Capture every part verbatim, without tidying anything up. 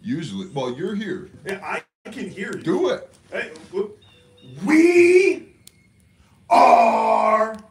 Usually, well, you're here. Yeah, I can hear you. Do it. Hey, we are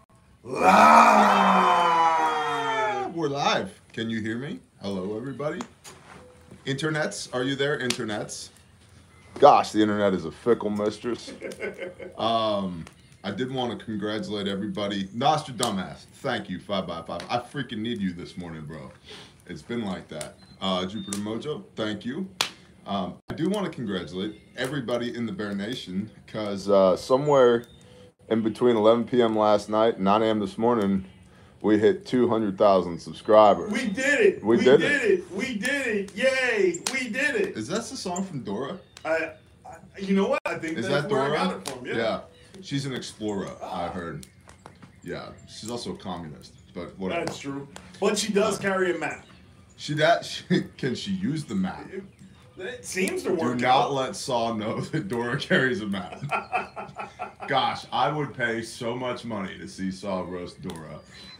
live. We're live. Can you hear me? Hello, everybody. Internets, are you there? Internets. Gosh, the internet is a fickle mistress. um, I did want to congratulate everybody. Nostradamus, thank you, five by five. I freaking need you this morning, bro. It's been like that. Uh, Jupiter Mojo, thank you. Um, I do want to congratulate everybody in the Bear Nation because uh, somewhere in between eleven p.m. last night and nine a.m. this morning, we hit two hundred thousand subscribers. We did it. We, we did, did it. it. We did it. Yay. We did it. Is that the song from Dora? I, I, you know what? I think Is that's that where Dora? I got it from. Yeah. Yeah. She's an explorer, I heard. Yeah. She's also a communist, but whatever. That's true. But she does carry a map. She that she, can she use the map? It, it seems to Do work not out. let Saw know that Dora carries a map. Gosh, I would pay so much money to see Saw roast Dora.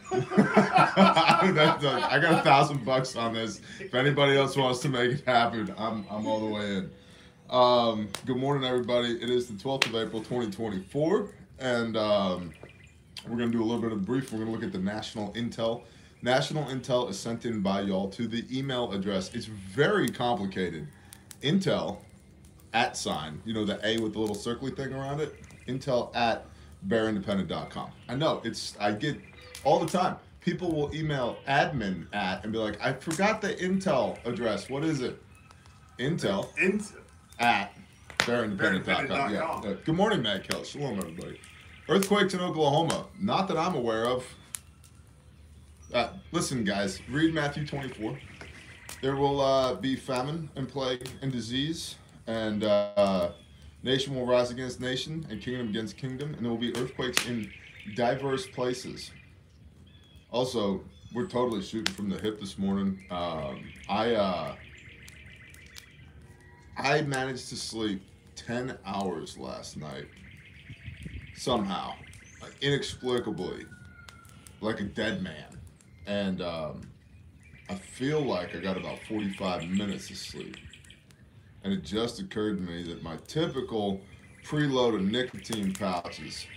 That's a, I got a thousand bucks on this. If anybody else wants to make it happen, I'm I'm all the way in. Um, good morning, everybody. It is the twelfth of April, twenty twenty-four, and um, we're gonna do a little bit of brief. We're gonna look at the national intel. National intel is sent in by y'all to the email address. It's very complicated. Intel at sign, you know, the A with the little circly thing around it. Intel at bear independent dot com. I know it's I get all the time. People will email admin at and be like, I forgot the Intel address. What is it? Intel Intel. at bear independent dot com. Yeah. Uh, good morning, Matt Kelly. Shalom, everybody. Earthquakes in Oklahoma. Not that I'm aware of. Uh, listen, guys. Read Matthew twenty-four. There will uh, be famine and plague and disease, and uh, nation will rise against nation and kingdom against kingdom, and there will be earthquakes in diverse places. Also, we're totally shooting from the hip this morning. Um, I uh, I managed to sleep ten hours last night, somehow, like, inexplicably, like a dead man, and um, I feel like I got about forty-five minutes of sleep. And it just occurred to me that my typical preload of nicotine pouches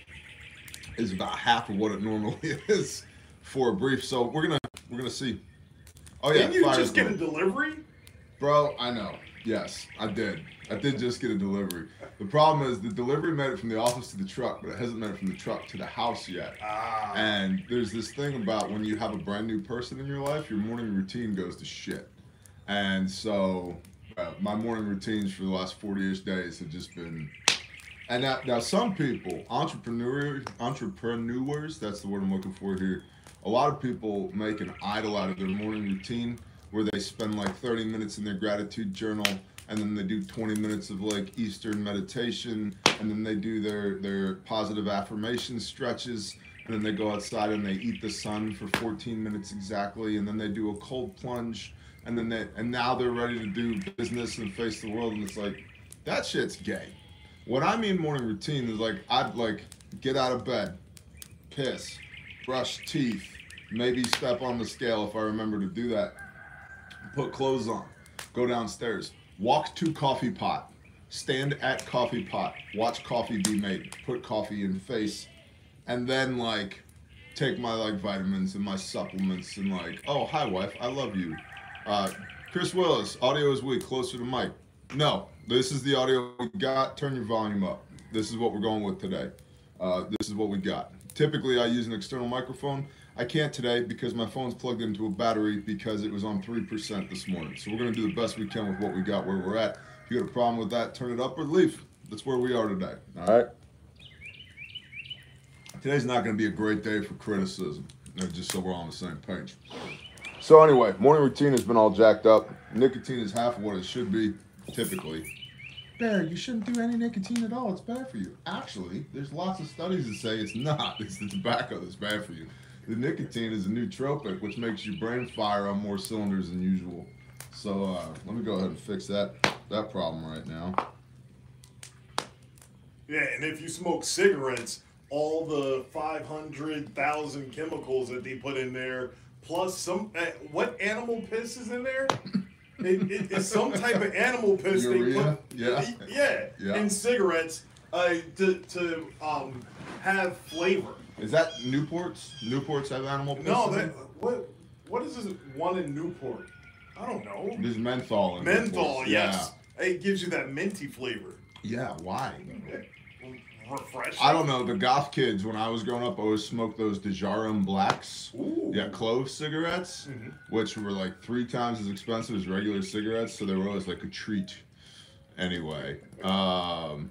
is about half of what it normally is for a brief. So we're gonna we're gonna see. Oh yeah, Didn't you fire just get a drill. delivery? Bro, I know. Yes, I did. I did just get a delivery. The problem is the delivery made it from the office to the truck, but it hasn't made it from the truck to the house yet. Ah. And there's this thing about when you have a brand new person in your life, your morning routine goes to shit. And so uh, my morning routines for the last forty-ish days have just been... And now, now some people, entrepreneur, entrepreneurs, that's the word I'm looking for here, a lot of people make an idol out of their morning routine where they spend like thirty minutes in their gratitude journal, and then they do twenty minutes of like Eastern meditation, and then they do their, their positive affirmation stretches, and then they go outside and they eat the sun for fourteen minutes exactly, and then they do a cold plunge, and then they, and now they're ready to do business and face the world, and it's like, that shit's gay. What I mean morning routine is like, I'd like get out of bed, piss, brush teeth, maybe step on the scale if I remember to do that, put clothes on, go downstairs, walk to coffee pot, stand at coffee pot, watch coffee be made, put coffee in face, and then like take my like vitamins and my supplements and like, oh, hi wife, I love you. Uh, Chris Willis, audio is weak, closer to mic. No, this is the audio we got. Turn your volume up. This is what we're going with today. Uh, this is what we got. Typically I use an external microphone. I can't today because my phone's plugged into a battery because it was on three percent this morning. So we're going to do the best we can with what we got where we're at. If you got a problem with that, turn it up or leave. That's where we are today. All right? Today's not going to be a great day for criticism, just so we're on the same page. So anyway, morning routine has been all jacked up. Nicotine is half of what it should be, typically. Bear, you shouldn't do any nicotine at all. It's bad for you. Actually, there's lots of studies that say it's not. It's the tobacco that's bad for you. The nicotine is a nootropic, which makes your brain fire on more cylinders than usual. So uh, let me go ahead and fix that that problem right now. Yeah, and if you smoke cigarettes, all the five hundred thousand chemicals that they put in there, plus some, uh, what animal piss is in there? it, it, it's some type of animal piss they Urea? put, Yeah. yeah, Yeah. in cigarettes uh, to to um have flavor. Is that Newports? Newports have animal piss? No, in that them? what what is this one in Newport? I don't know. There's menthol in Menthol, Newports. yes. It gives you that minty flavor. Yeah. Yeah. Why? Refreshing. I don't know. The goth kids, when I was growing up, always smoked those Dejarum Blacks. Ooh. Yeah, clove cigarettes, Mhm. which were like three times as expensive as regular cigarettes, so they were always like a treat. Anyway, um,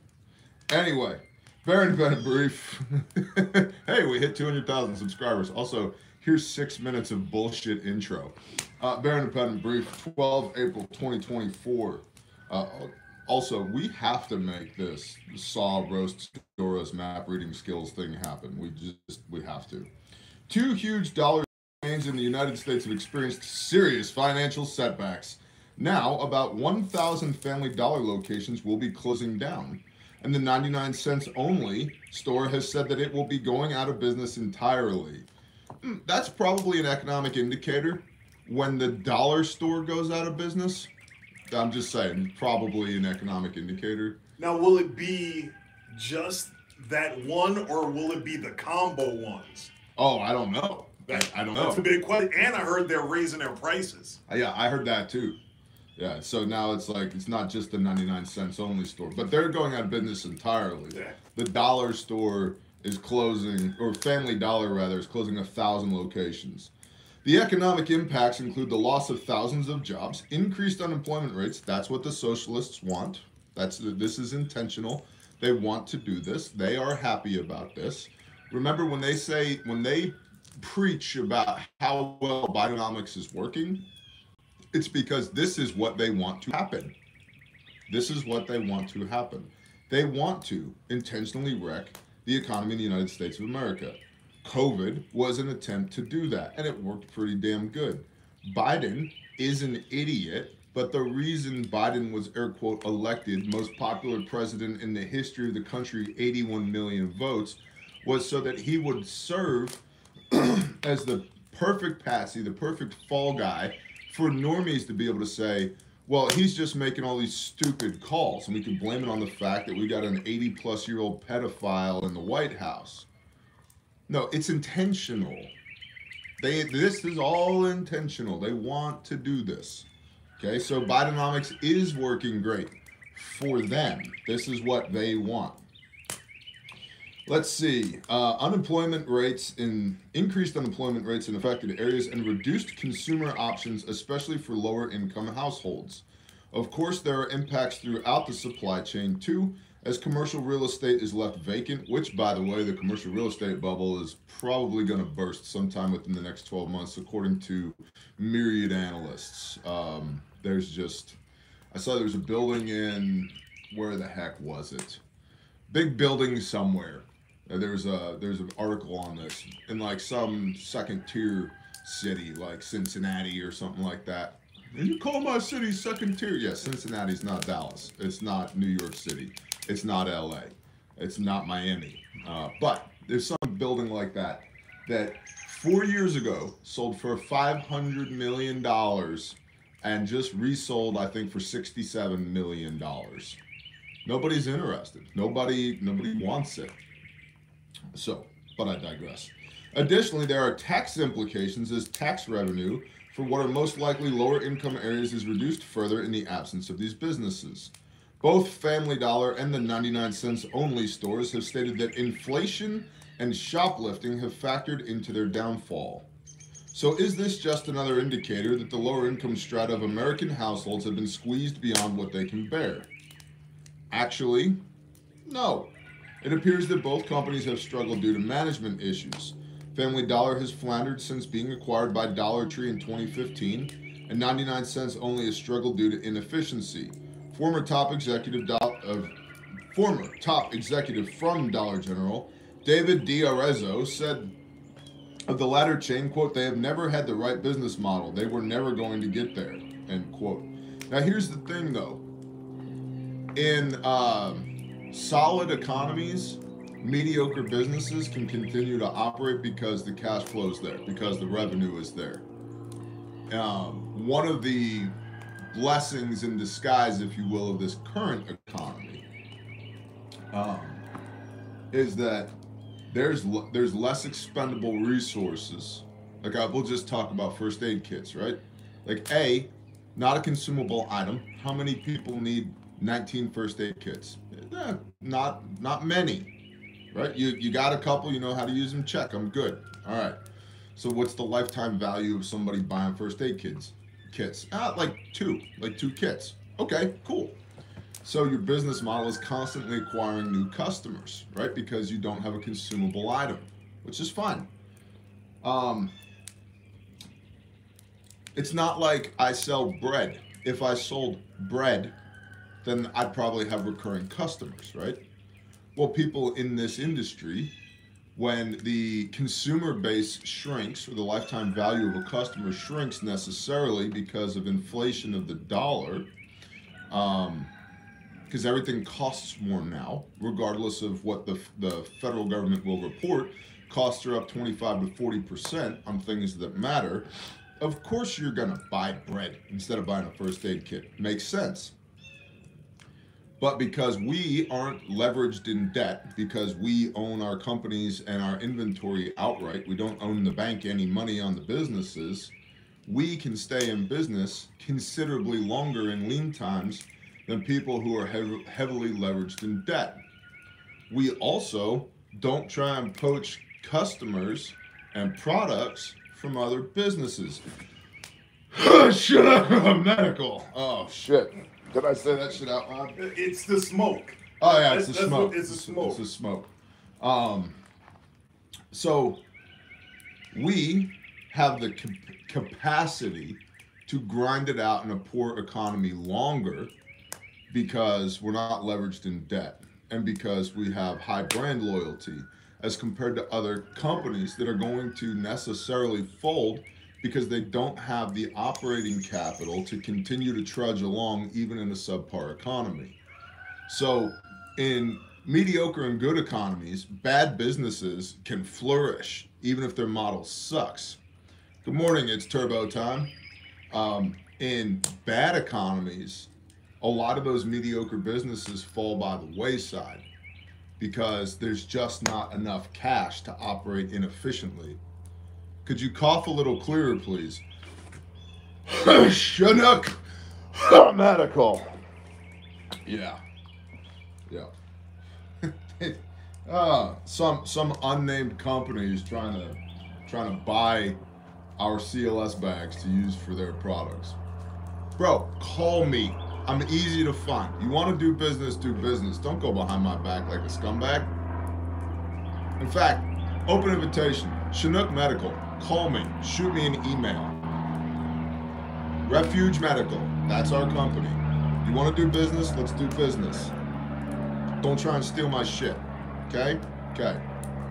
anyway, Baron Bennett brief. Hey, we hit two hundred thousand subscribers. Also, here's six minutes of bullshit intro. Uh, Baron Bennett brief, twelve April twenty twenty-four. Uh, Also, we have to make this Saw Roast Dora's map reading skills thing happen. We just, we have to. Two huge dollar chains in the United States have experienced serious financial setbacks. Now, about one thousand Family Dollar locations will be closing down. And the ninety-nine cents only store has said that it will be going out of business entirely. That's probably an economic indicator. When the dollar store goes out of business, I'm just saying, probably an economic indicator. Now, will it be just that one, or will it be the combo ones? Oh, I don't know. That, I don't that's know. a big question. And I heard they're raising their prices. Yeah, I heard that too. Yeah, so now it's like, it's not just the ninety-nine cents only store, but they're going out of business entirely. Yeah. The dollar store is closing, or Family Dollar rather, is closing a thousand locations. The economic impacts include the loss of thousands of jobs, increased unemployment rates. That's what the socialists want. That's this is intentional. They want to do this. They are happy about this. Remember when they say, when they preach about how well Bidenomics is working, it's because this is what they want to happen. This is what they want to happen. They want to intentionally wreck the economy in the United States of America. COVID was an attempt to do that, and it worked pretty damn good. Biden is an idiot, but the reason Biden was, air quote, elected most popular president in the history of the country, eighty-one million votes, was so that he would serve as the perfect patsy, the perfect fall guy for normies to be able to say, well, he's just making all these stupid calls, and we can blame it on the fact that we got an eighty plus year old pedophile in the White House. No, it's intentional. They, this is all intentional. They want to do this. Okay, so Bidenomics is working great for them. This is what they want. Let's see. Uh, unemployment rates in increased unemployment rates in affected areas and reduced consumer options, especially for lower income households. Of course, there are impacts throughout the supply chain too, as commercial real estate is left vacant, which, by the way, the commercial real estate bubble is probably going to burst sometime within the next twelve months, according to myriad analysts. Um, there's just, I saw there was a building in, where the heck was it? Big building somewhere. Uh, there's a there's an article on this in like some second tier city, like Cincinnati or something like that. And you call my city second tier? Yes, yeah, Cincinnati's not Dallas. It's not New York City. It's not L A. It's not Miami. Uh, but there's some building like that that four years ago sold for five hundred million dollars and just resold, I think, for sixty-seven million dollars. Nobody's interested. Nobody, nobody wants it. So, but I digress. Additionally, there are tax implications as tax revenue for what are most likely lower income areas is reduced further in the absence of these businesses. Both Family Dollar and the ninety-nine cents only stores have stated that inflation and shoplifting have factored into their downfall. So is this just another indicator that the lower income strata of American households have been squeezed beyond what they can bear? Actually, no. It appears that both companies have struggled due to management issues. Family Dollar has floundered since being acquired by Dollar Tree in twenty fifteen, and ninety-nine cents only has struggled due to inefficiency. Former top executive of former top executive from Dollar General, David D'Arezzo, said of the latter chain, quote, "They have never had the right business model. They were never going to get there," end quote. Now here's the thing though. In um, solid economies, mediocre businesses can continue to operate because the cash flow is there, because the revenue is there. Um, one of the blessings in disguise, if you will, of this current economy um, is that there's l- there's less expendable resources. Like I will just talk about first aid kits, right? Like A, not a consumable item. How many people need nineteen first aid kits? Eh, not not many, right? You you got a couple, you know how to use them. Check, I'm good. All right. So what's the lifetime value of somebody buying first aid kits? Kits? Ah, like two, like two kits. Okay, cool. So your business model is constantly acquiring new customers, right? Because you don't have a consumable item, which is fine. Um, it's not like I sell bread. If I sold bread, then I'd probably have recurring customers, right? Well, people in this industry, when the consumer base shrinks or the lifetime value of a customer shrinks necessarily because of inflation of the dollar, um, because everything costs more now, regardless of what the, the federal government will report, costs are up twenty-five to forty percent on things that matter. Of course you're gonna buy bread instead of buying a first aid kit. Makes sense. But because we aren't leveraged in debt, because we own our companies and our inventory outright, we don't own the bank any money on the businesses, we can stay in business considerably longer in lean times than people who are hev- heavily leveraged in debt. We also don't try and poach customers and products from other businesses. Shut up, medical. Oh, shit. Did I say that shit out loud? It's the smoke. Oh yeah, it's That's, the that's smoke. What, it's the smoke. It's the smoke. Um, so we have the cap- capacity to grind it out in a poor economy longer because we're not leveraged in debt and because we have high brand loyalty as compared to other companies that are going to necessarily fold because they don't have the operating capital to continue to trudge along even in a subpar economy. So in mediocre and good economies, bad businesses can flourish even if their model sucks. Good morning, it's turbo time. Um, in bad economies, a lot of those mediocre businesses fall by the wayside because there's just not enough cash to operate inefficiently. Could you cough a little clearer, please? Chinook medical. Yeah. Yeah. uh, some some unnamed company is trying to trying to buy our C L S bags to use for their products. Bro, call me. I'm easy to find. You want to do business, do business. Don't go behind my back like a scumbag. In fact, open invitation. Chinook Medical. Call me. Shoot me an email. Refuge Medical. That's our company. You want to do business? Let's do business. Don't try and steal my shit. Okay? Okay.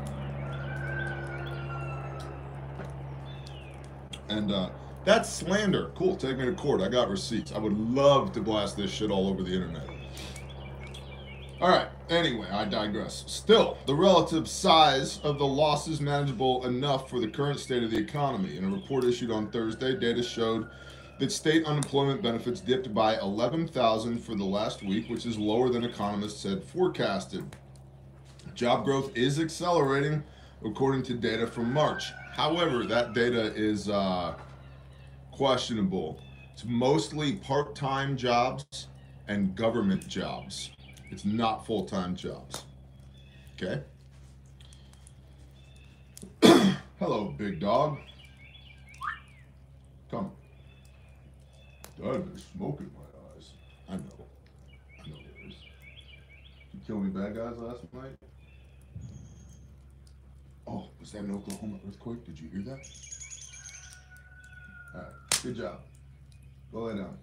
And uh, that's slander. Cool, take me to court. I got receipts. I would love to blast this shit all over the internet. All right, anyway, I digress. Still, the relative size of the loss is manageable enough for the current state of the economy. In a report issued on Thursday, data showed that state unemployment benefits dipped by eleven thousand for the last week, which is lower than economists had forecasted. Job growth is accelerating, according to data from March. However, that data is uh, questionable. It's mostly part-time jobs and government jobs. It's not full-time jobs. Okay? Hello, big dog. Come. Dad, there's smoke in my eyes. I know. I know there is. Did you kill any bad guys last night? Oh, was that an Oklahoma earthquake? Did you hear that? Alright, good job. Go lay down.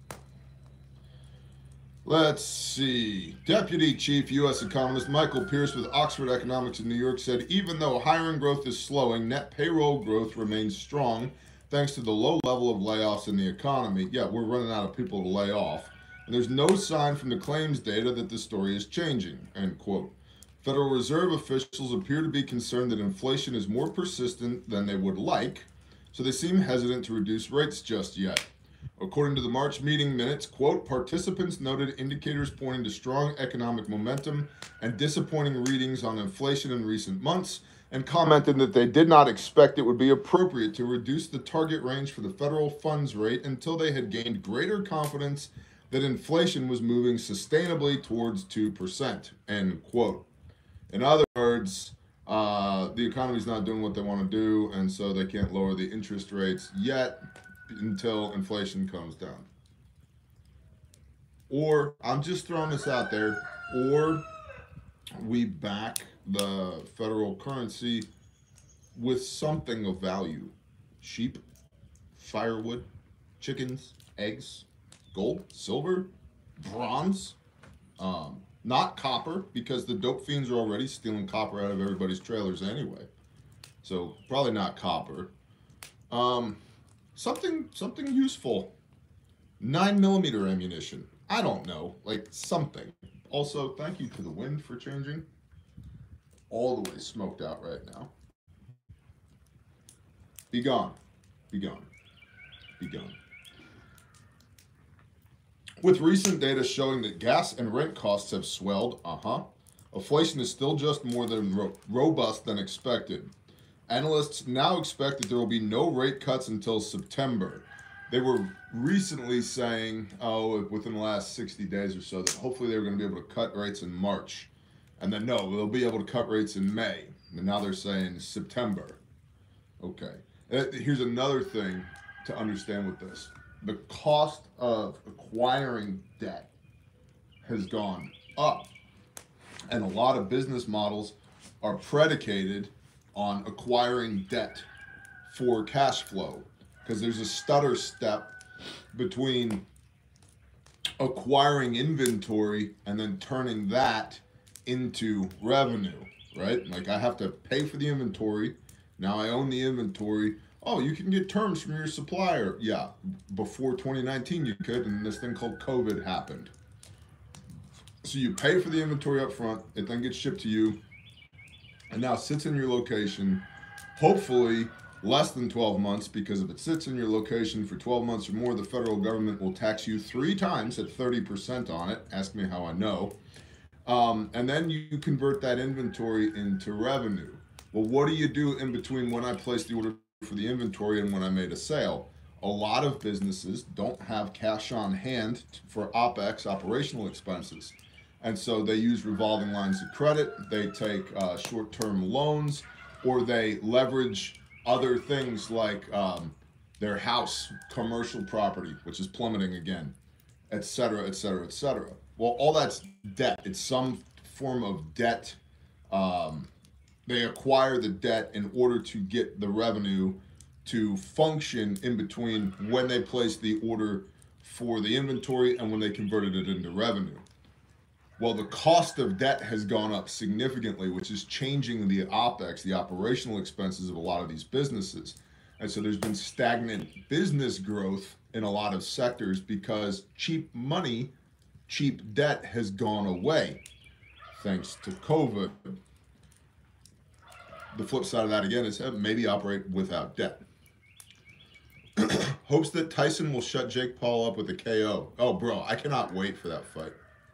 Let's see. Deputy Chief U S Economist Michael Pierce with Oxford Economics in New York said even though hiring growth is slowing, net payroll growth remains strong thanks to the low level of layoffs in the economy. Yeah, we're running out of people to lay off. And there's no sign from the claims data that the story is changing, end quote. Federal Reserve officials appear to be concerned that inflation is more persistent than they would like, so they seem hesitant to reduce rates just yet. According to the March meeting minutes, quote, participants noted indicators pointing to strong economic momentum and disappointing readings on inflation in recent months, and commented that they did not expect it would be appropriate to reduce the target range for the federal funds rate until they had gained greater confidence that inflation was moving sustainably towards two percent, end quote. In other words, uh, the economy's not doing what they want to do, and so they can't lower the interest rates yet until inflation comes down. Or, I'm just throwing this out there, or we back the federal currency with something of value. Sheep, firewood, chickens, eggs, gold, silver, bronze, um, not copper, because the dope fiends are already stealing copper out of everybody's trailers anyway. So probably not copper. Um, something something useful. Nine millimeter ammunition. I don't know, like something. Also, thank you to the wind for changing. All the way smoked out right now. Be gone. Be gone. Be gone. With recent data showing that gas and rent costs have swelled, uh-huh, inflation is still just more than ro- robust than expected. Analysts now expect that there will be no rate cuts until September. They were recently saying, oh, within the last sixty days or so, that hopefully they were going to be able to cut rates in March. And then, no, they'll be able to cut rates in May. And now they're saying September. Okay. And here's another thing to understand with this. The cost of acquiring debt has gone up. And a lot of business models are predicated on acquiring debt for cash flow, because there's a stutter step between acquiring inventory and then turning that into revenue, right? Like I have to pay for the inventory. Now I own the inventory. Oh, you can get terms from your supplier. Yeah, before twenty nineteen you could, and this thing called COVID happened. So you pay for the inventory up front, it then gets shipped to you, and now sits in your location, hopefully less than twelve months, because if it sits in your location for twelve months or more, the federal government will tax you three times at thirty percent on it. Ask me how I know. Um, and then you convert that inventory into revenue. Well, what do you do in between when I place the order for the inventory and when I made a sale? A lot of businesses don't have cash on hand for OPEX, operational expenses. And so they use revolving lines of credit, they take uh, short-term loans, or they leverage other things like um, their house, commercial property, which is plummeting again, et cetera, et cetera, et cetera. Well, all that's debt. It's some form of debt. Um, they acquire the debt in order to get the revenue to function in between when they place the order for the inventory and when they converted it into revenue. Well, the cost of debt has gone up significantly, which is changing the OPEX, the operational expenses of a lot of these businesses. And so there's been stagnant business growth in a lot of sectors because cheap money, cheap debt has gone away thanks to COVID. The flip side of that again is maybe operate without debt. Hopes that Tyson will shut Jake Paul up with a K O. Oh, bro, I cannot wait for that fight.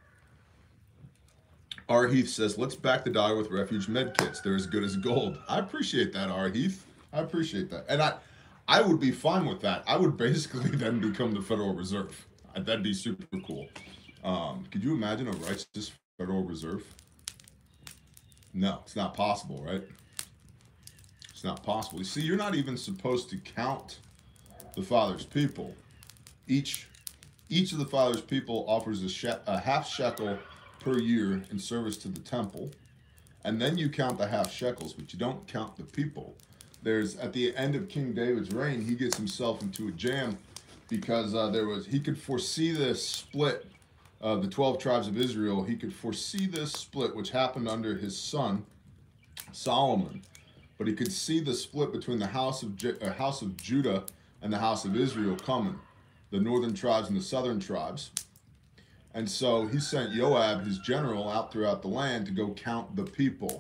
R. Heath says, let's back the dollar with refuge med kits. They're as good as gold. I appreciate that, R. Heath. I appreciate that. And I, I would be fine with that. I would basically then become the Federal Reserve. That'd be super cool. Um, could you imagine a righteous Federal Reserve? No, it's not possible, right? It's not possible. You see, you're not even supposed to count the Father's people. Each, each of the Father's people offers a, she- a half shekel per year in service to the temple, and then you count the half shekels, but you don't count the people. There's at the end of King David's reign, he gets himself into a jam because uh, there was he could foresee this split of the twelve tribes of Israel. He could foresee this split, which happened under his son Solomon, but he could see the split between the house of J- uh, house of Judah and the house of Israel coming, the northern tribes and the southern tribes. And so he sent Joab, his general, out throughout the land to go count the people.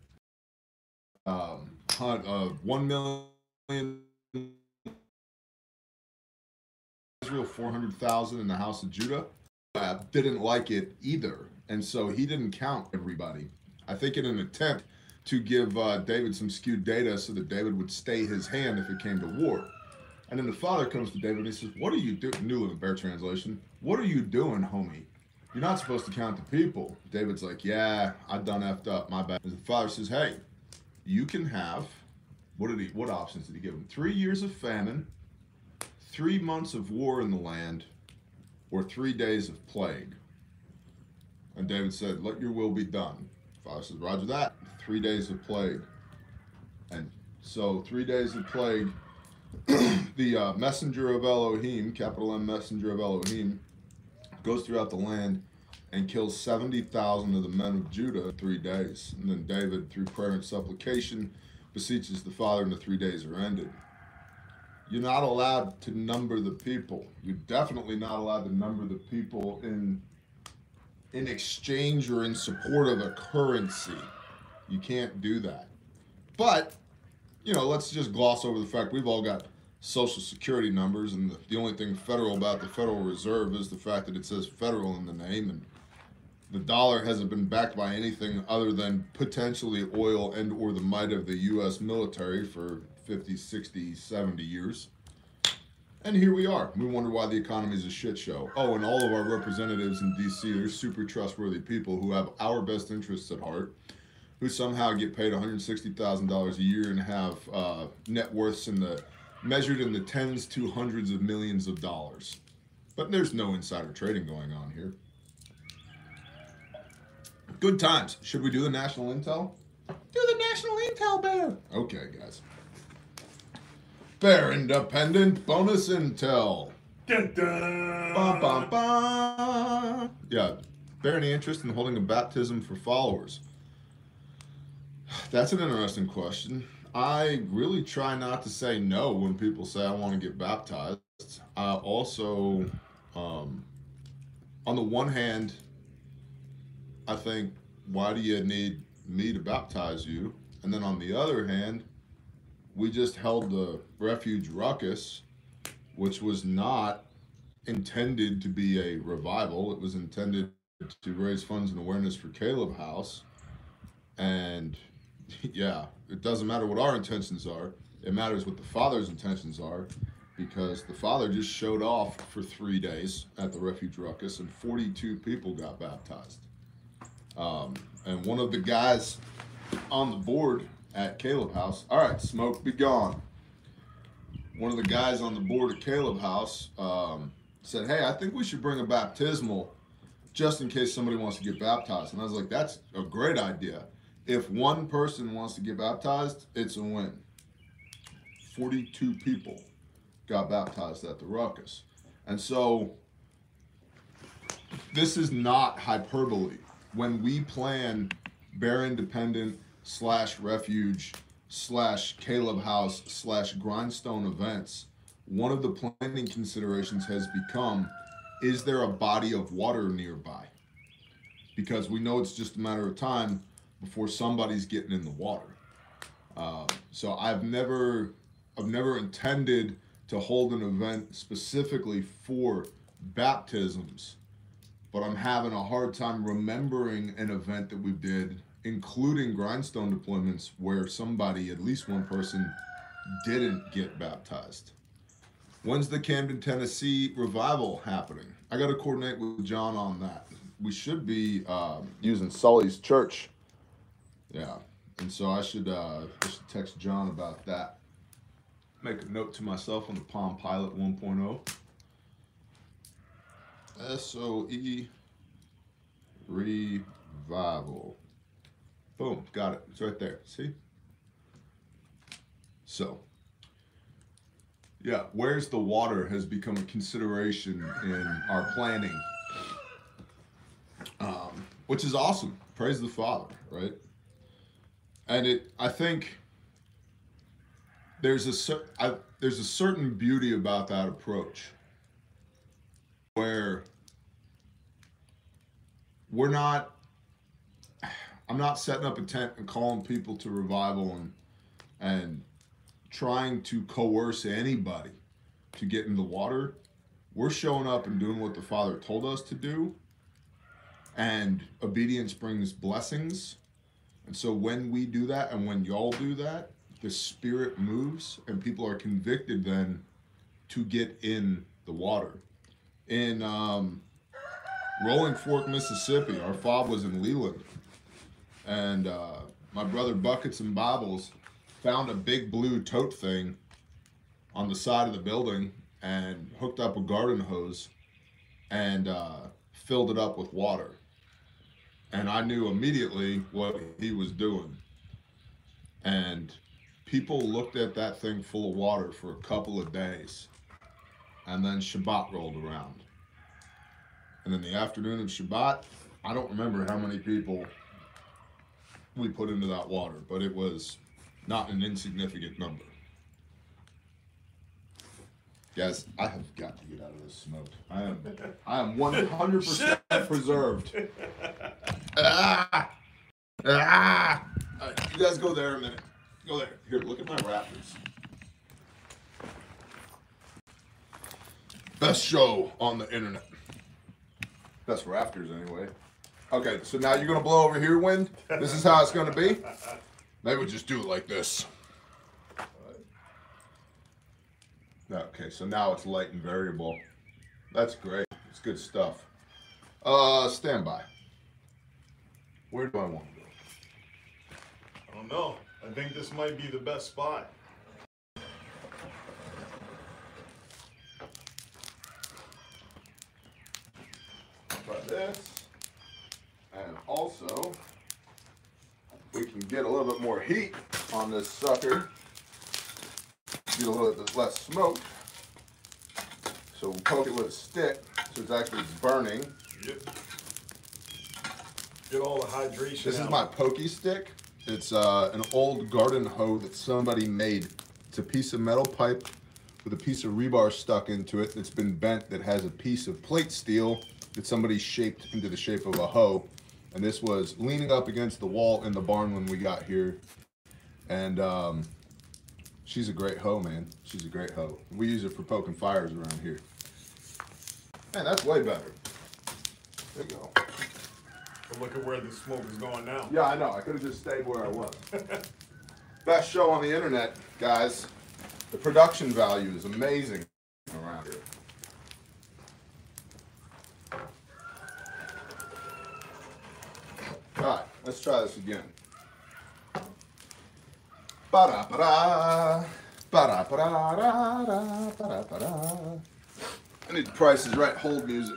Um, uh, one million Israel, four hundred thousand in the house of Judah. Joab didn't like it either, and so he didn't count everybody. I think in an attempt to give uh, David some skewed data so that David would stay his hand if it came to war. And then the father comes to David and he says, what are you doing? New Living Bear translation. What are you doing, homie? You're not supposed to count the people. David's like, yeah, I done effed up, my bad. And the father says, hey, you can have, what did he, what options did he give him? Three years of famine, three months of war in the land, or three days of plague. And David said, let your will be done. The father says, roger that. Three days of plague. And so three days of plague, the uh, messenger of Elohim, capital M messenger of Elohim, goes throughout the land and kills seventy thousand of the men of Judah in three days. And then David, through prayer and supplication, beseeches the Father, and the three days are ended. You're not allowed to number the people. You're definitely not allowed to number the people in, in exchange or in support of a currency. You can't do that. But, you know, let's just gloss over the fact we've all got social security numbers, and the, the only thing federal about the Federal Reserve is the fact that it says federal in the name, and the dollar hasn't been backed by anything other than potentially oil and or the might of the U S military for fifty, sixty, seventy years. And here we are. We wonder why the economy is a shit show. Oh, and all of our representatives in D C are super trustworthy people who have our best interests at heart, who somehow get paid one hundred sixty thousand dollars a year and have uh, net worths in the measured in the tens to hundreds of millions of dollars. But there's no insider trading going on here. Good times. Should we do the national intel? Do the national intel, Bear. Okay, guys. Bear Independent bonus intel. Dun, dun. Ba, ba, ba. Yeah. Bear any interest in holding a baptism for followers? That's an interesting question. I really try not to say no when people say I want to get baptized. I also, um, on the one hand, I think, why do you need me to baptize you? And then on the other hand, we just held the Refuge Ruckus, which was not intended to be a revival. It was intended to raise funds and awareness for Caleb House. And yeah, it doesn't matter what our intentions are. It matters what the Father's intentions are, because the Father just showed off for three days at the Refuge Ruckus, and forty-two people got baptized. Um, and one of the guys on the board at Caleb House, all right, smoke be gone. One of the guys on the board at Caleb House um, said, hey, I think we should bring a baptismal just in case somebody wants to get baptized. And I was like, that's a great idea. If one person wants to get baptized, it's a win. forty-two people got baptized at the Ruckus. And so this is not hyperbole. When we plan Bear Independent slash Refuge slash Caleb House slash Grindstone events, one of the planning considerations has become, is there a body of water nearby? Because we know it's just a matter of time before somebody's getting in the water. Uh, so I've never, I've never intended to hold an event specifically for baptisms, but I'm having a hard time remembering an event that we did, including Grindstone deployments, where somebody, at least one person, didn't get baptized. When's the Camden, Tennessee revival happening? I got to coordinate with John on that. We should be uh, using Sully's church. Yeah, and so I should, uh, I should text John about that. Make a note to myself on the Palm Pilot one point oh. S O E Revival. Boom, got it. It's right there. See? So, yeah, where's the water has become a consideration in our planning, um, which is awesome. Praise the Father, right? And it, I think there's a cer- I, there's a certain beauty about that approach, where we're not, I'm not setting up a tent and calling people to revival and and trying to coerce anybody to get in the water. we're showing up and doing what the Father told us to do, and obedience brings blessings. And so when we do that and when y'all do that, the Spirit moves and people are convicted then to get in the water. In um, Rolling Fork, Mississippi, our fob was in Leland. And uh, my brother Buckets and Bibles found a big blue tote thing on the side of the building and hooked up a garden hose and uh, filled it up with water. And I knew immediately what he was doing. And people looked at that thing full of water for a couple of days. And then Shabbat rolled around. And in the afternoon of Shabbat, I don't remember how many people we put into that water, but it was not an insignificant number. Guys, I have got to get out of this smoke. I am, I am one hundred percent preserved. Ah, ah. All right, you guys go there a minute. Go there. Here, look at my Raptors. Best show on the internet. Best Raptors, anyway. Okay, so now you're gonna blow over here, wind. This is how it's gonna be. Maybe we'll just do it like this. Okay, so now it's light and variable. That's great. It's good stuff. Uh, stand by. Where do I want to go? I don't know. I think this might be the best spot. Try this. And also, we can get a little bit more heat on this sucker. Get a little bit less smoke. So we'll poke it with a stick so it's actually burning. Yep. Get all the hydration This out. is my pokey stick. It's uh, an old garden hoe that somebody made. It's a piece of metal pipe with a piece of rebar stuck into it that's been bent that has a piece of plate steel that somebody shaped into the shape of a hoe. And this was leaning up against the wall in the barn when we got here. And um, she's a great hoe, man. She's a great hoe. We use her for poking fires around here. Man, that's way better. There you go. But look at where the smoke is going now. Yeah, I know. I could have just stayed where I was. Best show on the internet, guys. The production value is amazing around here. All right, let's try this again. Ba-da-ba-da, ba-da-ba-da, ba-da-ba-da. I need the Price is Right hold music.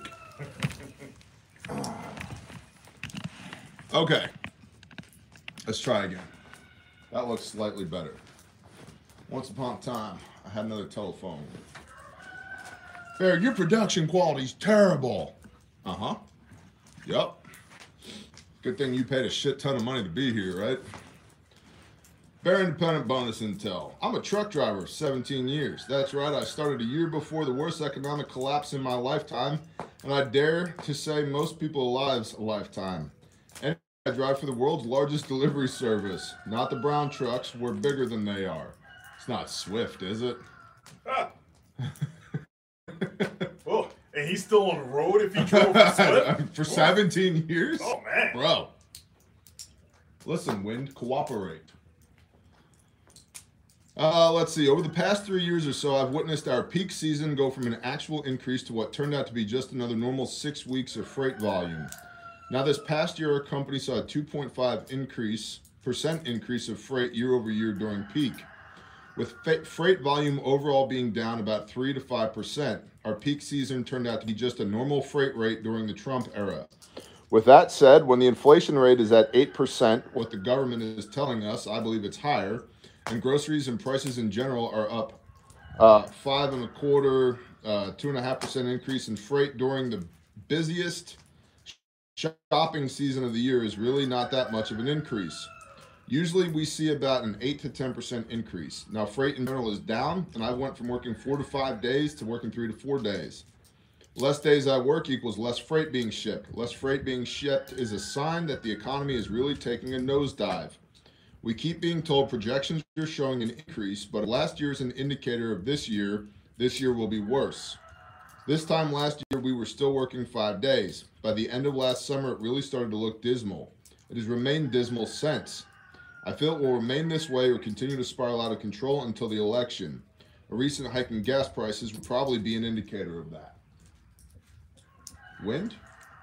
Okay, let's try again. That looks slightly better. Once upon a time, I had another telephone. Barry, your production quality's terrible. Uh-huh. Yup. Good thing you paid a shit ton of money to be here, right? Bear Independent Bonus Intel. I'm a truck driver of seventeen years. That's right, I started a year before the worst economic collapse in my lifetime, and I dare to say most people's lives a lifetime. And I drive for the world's largest delivery service. Not the brown trucks, we're bigger than they are. It's not Swift, is it? Ah. Oh, and he's still on the road if he drove for Swift? For seventeen years? Oh, man. Bro. Listen, Wind, cooperate. Uh, let's see. Over the past three years or so, I've witnessed our peak season go from an actual increase to what turned out to be just another normal six weeks of freight volume. Now, this past year, our company saw a two point five increase, percent increase of freight year over year during peak. With freight volume overall being down about three to five percent, our peak season turned out to be just a normal freight rate during the Trump era. With that said, when the inflation rate is at eight percent, what the government is telling us, I believe it's higher, and groceries and prices in general are up uh, five and a quarter, uh, two and a half percent increase in freight during the busiest shopping season of the year is really not that much of an increase. Usually we see about an eight to ten percent increase. Now freight in general is down, and I went from working four to five days to working three to four days. Less days I work equals less freight being shipped. Less freight being shipped is a sign that the economy is really taking a nosedive. We keep being told projections are showing an increase, but last year is an indicator of this year. This year will be worse. This time last year, we were still working five days. By the end of last summer, it really started to look dismal. It has remained dismal since. I feel it will remain this way or continue to spiral out of control until the election. A recent hike in gas prices would probably be an indicator of that. Wind?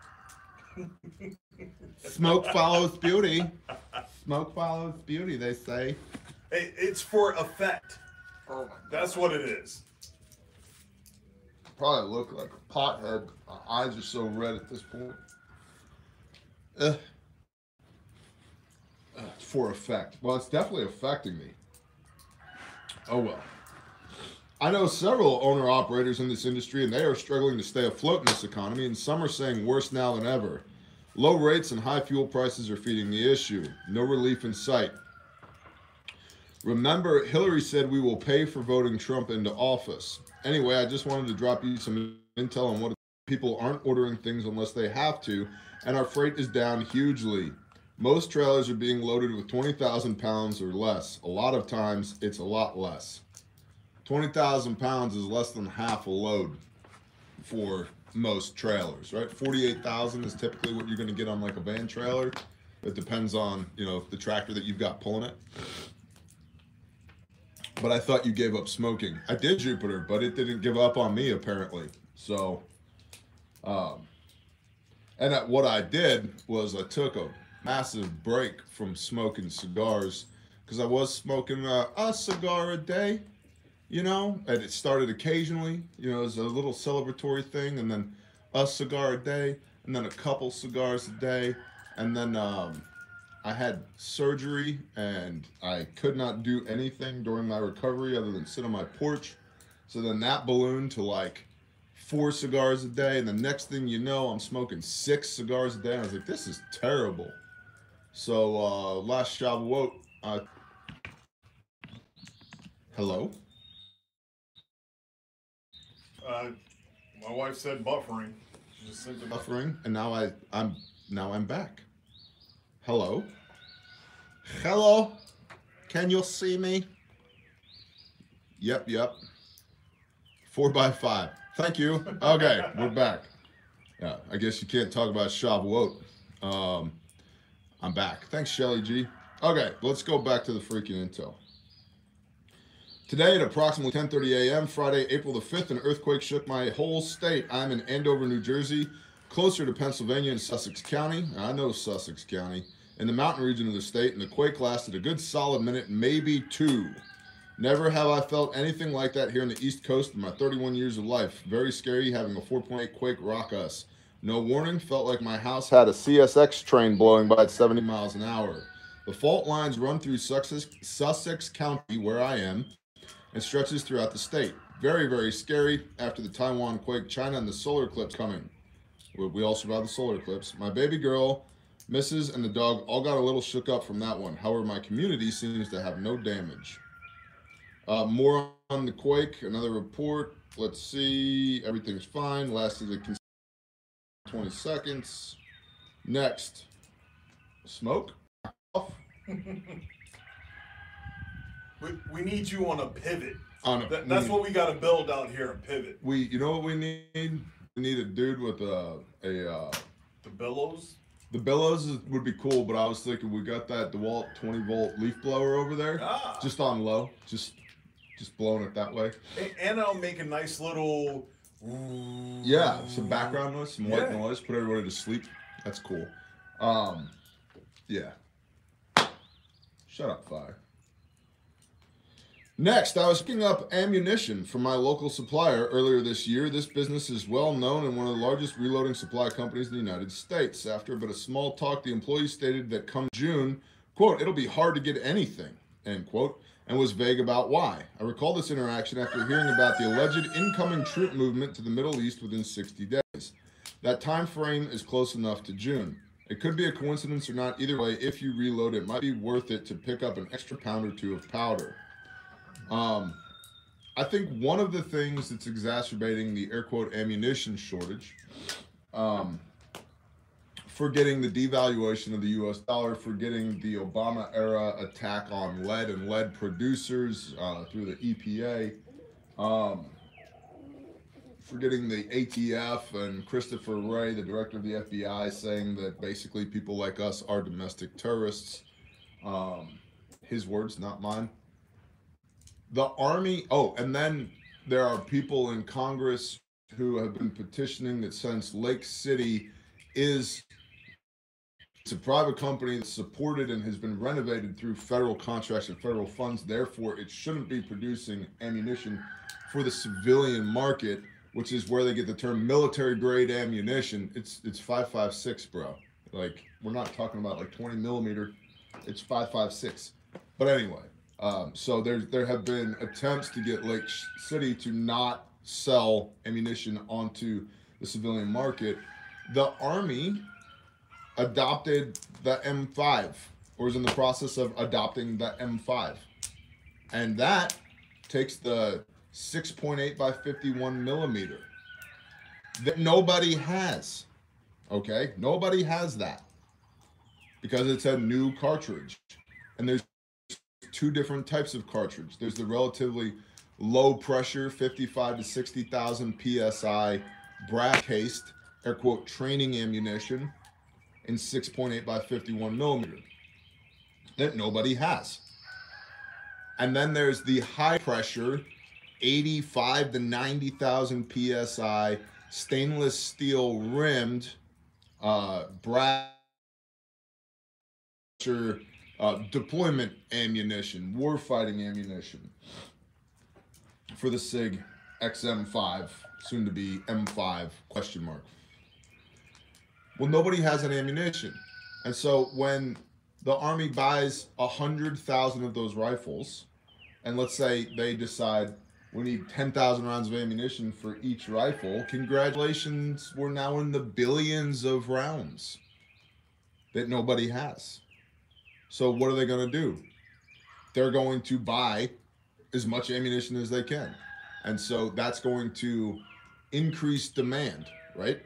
Smoke follows beauty. Smoke follows beauty, they say. Hey, it's for effect. Oh my That's what it is. Probably look like a pothead. My eyes are so red at this point. Uh, uh, for effect. Well, it's definitely affecting me. Oh well. I know several owner-operators in this industry, and they are struggling to stay afloat in this economy, and some are saying worse now than ever. Low rates and high fuel prices are feeding the issue. No relief in sight. Remember, Hillary said we will pay for voting Trump into office. Anyway, I just wanted to drop you some intel on what people aren't ordering things unless they have to, and our freight is down hugely. Most trailers are being loaded with twenty thousand pounds or less. A lot of times, it's a lot less. twenty thousand pounds is less than half a load for most trailers, right? forty-eight thousand is typically what you're going to get on like a van trailer. It depends on, you know, the tractor that you've got pulling it. But I thought you gave up smoking. I did, Jupiter, but it didn't give up on me, apparently. So, um, and that, what I did was I took a massive break from smoking cigars because I was smoking uh, a cigar a day, you know, and it started occasionally, you know, as a little celebratory thing, and then a cigar a day, and then a couple cigars a day, and then um, I had surgery, and I could not do anything during my recovery other than sit on my porch. So then that ballooned to like four cigars a day, and the next thing you know, I'm smoking six cigars a day. And I was like, this is terrible. So uh, last Shavuot, uh, hello? Uh, my wife said buffering. She just sent it. Buffering, and now I, I'm now I'm back. Hello? Hello? Can you see me? Yep, yep. Four by five. Thank you. Okay, we're back. Yeah, I guess you can't talk about Shavuot. Um, I'm back. Thanks, Shelly G. Okay, let's go back to the freaking intel. Today at approximately ten thirty a m, Friday, April the fifth, an earthquake shook my whole state. I'm in Andover, New Jersey, closer to Pennsylvania and Sussex County. I know Sussex County. In the mountain region of the state, and the quake lasted a good solid minute, maybe two. Never have I felt anything like that here on the East Coast in my thirty-one years of life. Very scary having a four point eight quake rock us. No warning, felt like my house had a C S X train blowing by at seventy miles an hour. The fault lines run through Sussex, Sussex County, where I am, and stretches throughout the state. Very, very scary after the Taiwan quake, China, and the solar eclipse coming. We all survived the solar eclipse. My baby girl, Missus and the dog all got a little shook up from that one. However, my community seems to have no damage. Uh, more on the quake, another report. Let's see, everything's fine. Lasted a twenty seconds. Next, smoke off. We, we need you on a pivot. On a, that, that's we, what we got to build out here, a pivot. We, you know what we need? We need a dude with a, a uh, the bellows? The bellows is, would be cool, but I was thinking we got that DeWalt twenty volt leaf blower over there, ah. just on low, just just blowing it that way. And, and I'll make a nice little... Yeah, some background noise, some white yeah. noise, put everybody to sleep. That's cool. Um, yeah. Shut up, fire. Next, I was picking up ammunition from my local supplier earlier this year. This business is well known and one of the largest reloading supply companies in the United States. After a bit of small talk, the employee stated that come June, quote, it'll be hard to get anything, end quote, and was vague about why. I recall this interaction after hearing about the alleged incoming troop movement to the Middle East within sixty days. That time frame is close enough to June. It could be a coincidence or not. Either way, if you reload, it might be worth it to pick up an extra pound or two of powder. Um, I think one of the things that's exacerbating the air quote ammunition shortage, um, forgetting the devaluation of the U S dollar, forgetting the Obama era attack on lead and lead producers uh, through the E P A, um, forgetting the A T F and Christopher Wray, the director of the F B I, saying that basically people like us are domestic terrorists. Um, his words, not mine. The Army, oh, and then there are people in Congress who have been petitioning that since Lake City is it's a private company that's supported and has been renovated through federal contracts and federal funds, therefore it shouldn't be producing ammunition for the civilian market, which is where they get the term military grade ammunition. It's it's five five six, bro. Like, we're not talking about like twenty millimeter. It's five five six. But anyway, um, so there there have been attempts to get Lake City to not sell ammunition onto the civilian market. The Army adopted the M five, or is in the process of adopting the M five, and that takes the six point eight by fifty-one millimeter that nobody has. Okay, nobody has that because it's a new cartridge, and there's two different types of cartridge. There's the relatively low pressure fifty-five to sixty thousand P S I brass cased air quote training ammunition in six point eight by fifty-one millimeter that nobody has. And then there's the high pressure eighty-five to ninety thousand P S I stainless steel rimmed uh, brass uh, deployment ammunition, warfighting ammunition for the SIG X M five, soon to be M five question mark. Well, nobody has an ammunition. And so when the Army buys one hundred thousand of those rifles, and let's say they decide we need ten thousand rounds of ammunition for each rifle, congratulations, we're now in the billions of rounds that nobody has. So what are they going to do? They're going to buy as much ammunition as they can. And so that's going to increase demand, right?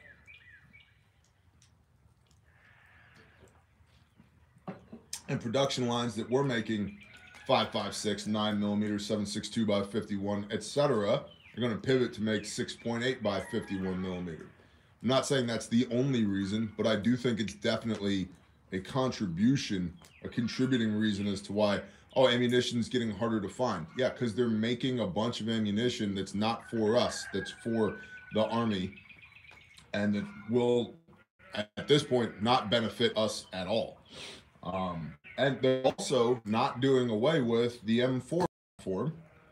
And production lines that we're making five five six, nine millimeter, seven six two by fifty-one, et cetera, are going to pivot to make six point eight by fifty-one millimeter. I'm not saying that's the only reason, but I do think it's definitely a contribution, a contributing reason as to why, oh, ammunition is getting harder to find. Yeah, because they're making a bunch of ammunition that's not for us, that's for the Army, and that will, at this point, not benefit us at all. Um, and they're also not doing away with the M four platform.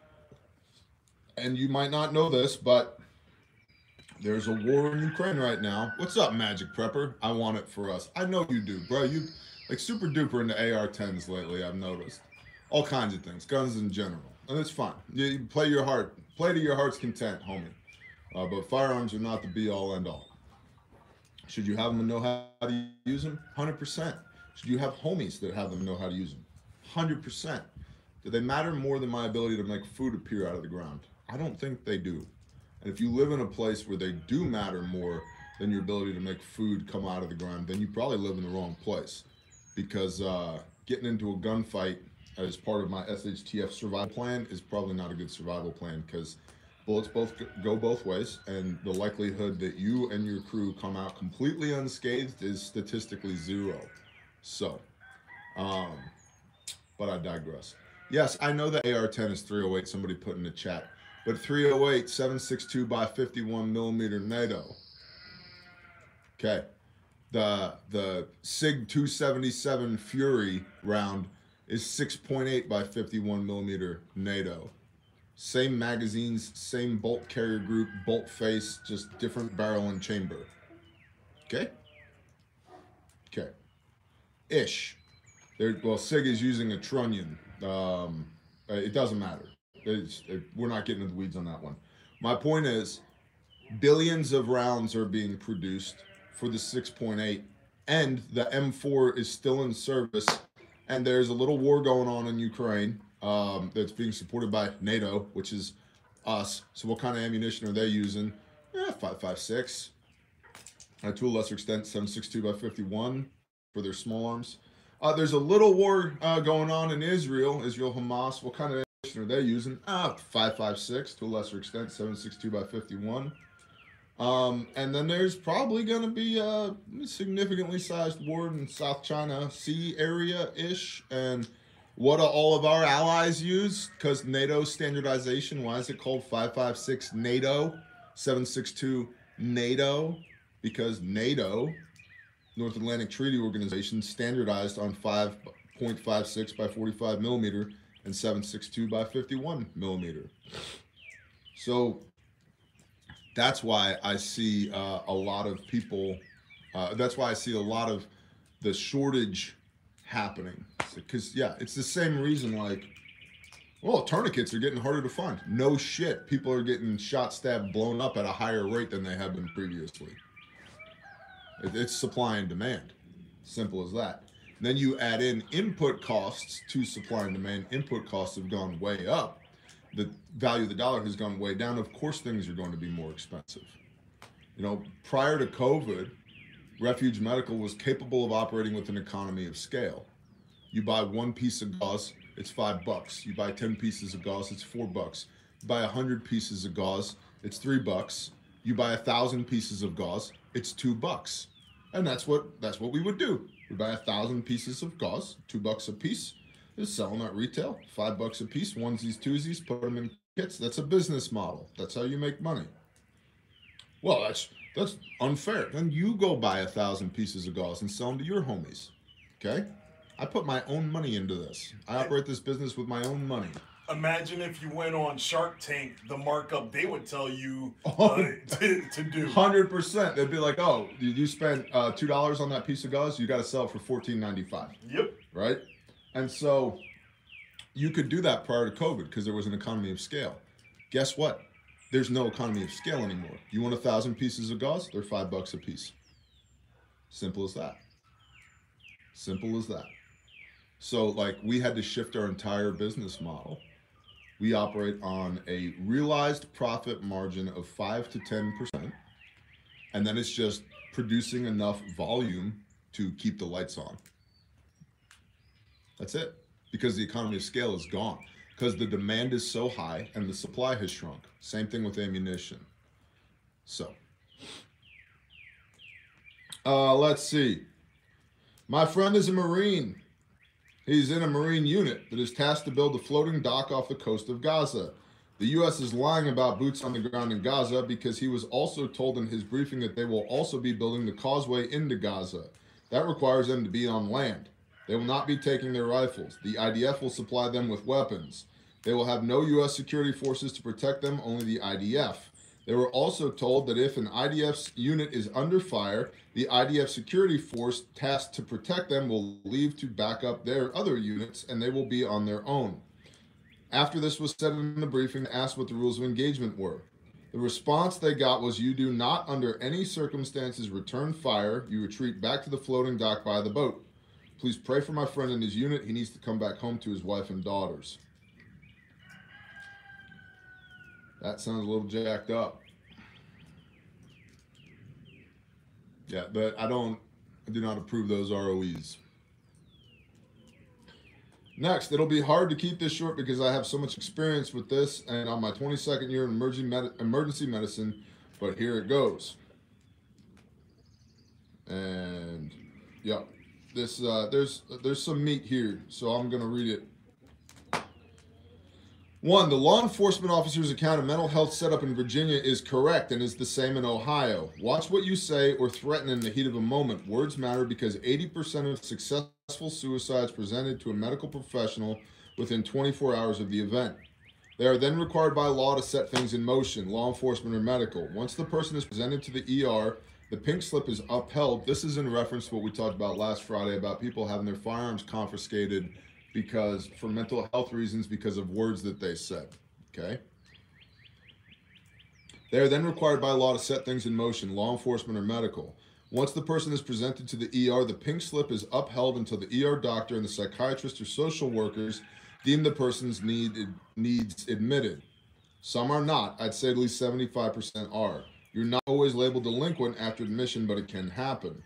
And you might not know this, but there's a war in Ukraine right now. What's up, Magic Prepper? I want it for us. I know you do, bro. You like super duper into A R tens lately, I've noticed. All kinds of things, guns in general. And it's fine. You, you play your heart, play to your heart's content, homie. Uh, but firearms are not the be all end all. Should you have them and know how to use them? one hundred percent. Should you have homies that have them and know how to use them? one hundred percent. Do they matter more than my ability to make food appear out of the ground? I don't think they do. And if you live in a place where they do matter more than your ability to make food come out of the ground, then you probably live in the wrong place. Because uh, getting into a gunfight as part of my S H T F survival plan is probably not a good survival plan, because bullets both go both ways, and the likelihood that you and your crew come out completely unscathed is statistically zero. So, um, but I digress. Yes, I know that A R ten is three oh eight, somebody put in the chat, but three oh eight, seven six two by fifty-one millimeter NATO. Okay, the the SIG two seventy-seven Fury round is six point eight by fifty-one millimeter NATO. Same magazines, same bolt carrier group, bolt face, just different barrel and chamber. Okay? Okay. Ish. There, well, SIG is using a trunnion. Um, it doesn't matter. It's, it, we're not getting into the weeds on that one. My point is, billions of rounds are being produced for the six point eight, and the M four is still in service, and there's a little war going on in Ukraine um, that's being supported by NATO, which is us. So what kind of ammunition are they using? Eh, five five six. Uh, to a lesser extent, seven six two by fifty-one for their small arms. Uh, there's a little war uh, going on in Israel, Israel Hamas. What kind of ammunition pushing are they using? Ah, five five six, to a lesser extent, seven six two by fifty-one. Um, and then there's probably going to be a significantly sized war in South China Sea area-ish. And what do all of our allies use? Because NATO standardization, why is it called five five six NATO, seven six two NATO? Because NATO, North Atlantic Treaty Organization, standardized on five point five six by forty-five millimeter and seven six two by fifty-one millimeter. So that's why I see uh, a lot of people, uh, that's why I see a lot of the shortage happening. Because, yeah, it's the same reason, like, well, tourniquets are getting harder to find. No shit. People are getting shot, stabbed, blown up at a higher rate than they have been previously. It, it's supply and demand. Simple as that. Then you add in input costs to supply and demand. Input costs have gone way up. The value of the dollar has gone way down. Of course, things are going to be more expensive. You know, prior to COVID, Refuge Medical was capable of operating with an economy of scale. You buy one piece of gauze, it's five bucks. You buy ten pieces of gauze, it's four bucks. You buy a hundred pieces of gauze, it's three bucks. You buy a thousand pieces of gauze, it's two bucks. And that's what that's what we would do. We buy a thousand pieces of gauze, two bucks a piece. Just sell them at retail, five bucks a piece, onesies, twosies, put them in kits. That's a business model. That's how you make money. Well, that's that's unfair. Then you go buy a thousand pieces of gauze and sell them to your homies. Okay? I put my own money into this. I operate this business with my own money. Imagine if you went on Shark Tank, the markup they would tell you Oh, uh, to, to do. one hundred percent. They'd be like, oh, you you spent uh, two dollars on that piece of gauze, you got to sell it for fourteen ninety-five. Yep. Right? And so you could do that prior to COVID because there was an economy of scale. Guess what? There's no economy of scale anymore. You want a thousand pieces of gauze? They're five bucks a piece. Simple as that. Simple as that. So like we had to shift our entire business model. We operate on a realized profit margin of five to ten percent. And then it's just producing enough volume to keep the lights on. That's it. Because the economy of scale is gone. Because the demand is so high and the supply has shrunk. Same thing with ammunition. So, uh, let's see. My friend is a Marine. He's in a Marine unit that is tasked to build a floating dock off the coast of Gaza. The U S is lying about boots on the ground in Gaza because he was also told in his briefing that they will also be building the causeway into Gaza. That requires them to be on land. They will not be taking their rifles. The I D F will supply them with weapons. They will have no U S security forces to protect them, only the I D F. They were also told that if an I D F unit is under fire, the I D F security force tasked to protect them will leave to back up their other units, and they will be on their own. After this was said in the briefing, asked what the rules of engagement were. The response they got was, you do not under any circumstances return fire. You retreat back to the floating dock by the boat. Please pray for my friend and his unit. He needs to come back home to his wife and daughters. That sounds a little jacked up. Yeah, but I don't, I do not approve those R O Es. Next, it'll be hard to keep this short because I have so much experience with this and on my twenty-second year in emergency, med emergency medicine, but here it goes. And, yeah. This uh, there's there's some meat here, so I'm gonna read it. One, the law enforcement officer's account of mental health setup in Virginia is correct and is the same in Ohio. Watch what you say or threaten in the heat of a moment. Words matter because eighty percent of successful suicides presented to a medical professional within twenty-four hours of the event. They are then required by law to set things in motion, law enforcement or medical. Once the person is presented to the E R, the pink slip is upheld. This is in reference to what we talked about last Friday about people having their firearms confiscated because for mental health reasons because of words that they said, okay? They are then required by law to set things in motion, law enforcement or medical. Once the person is presented to the E R, the pink slip is upheld until the E R doctor and the psychiatrist or social workers deem the person's need, needs admitted. Some are not. I'd say at least seventy-five percent are. You're not always labeled delinquent after admission, but it can happen.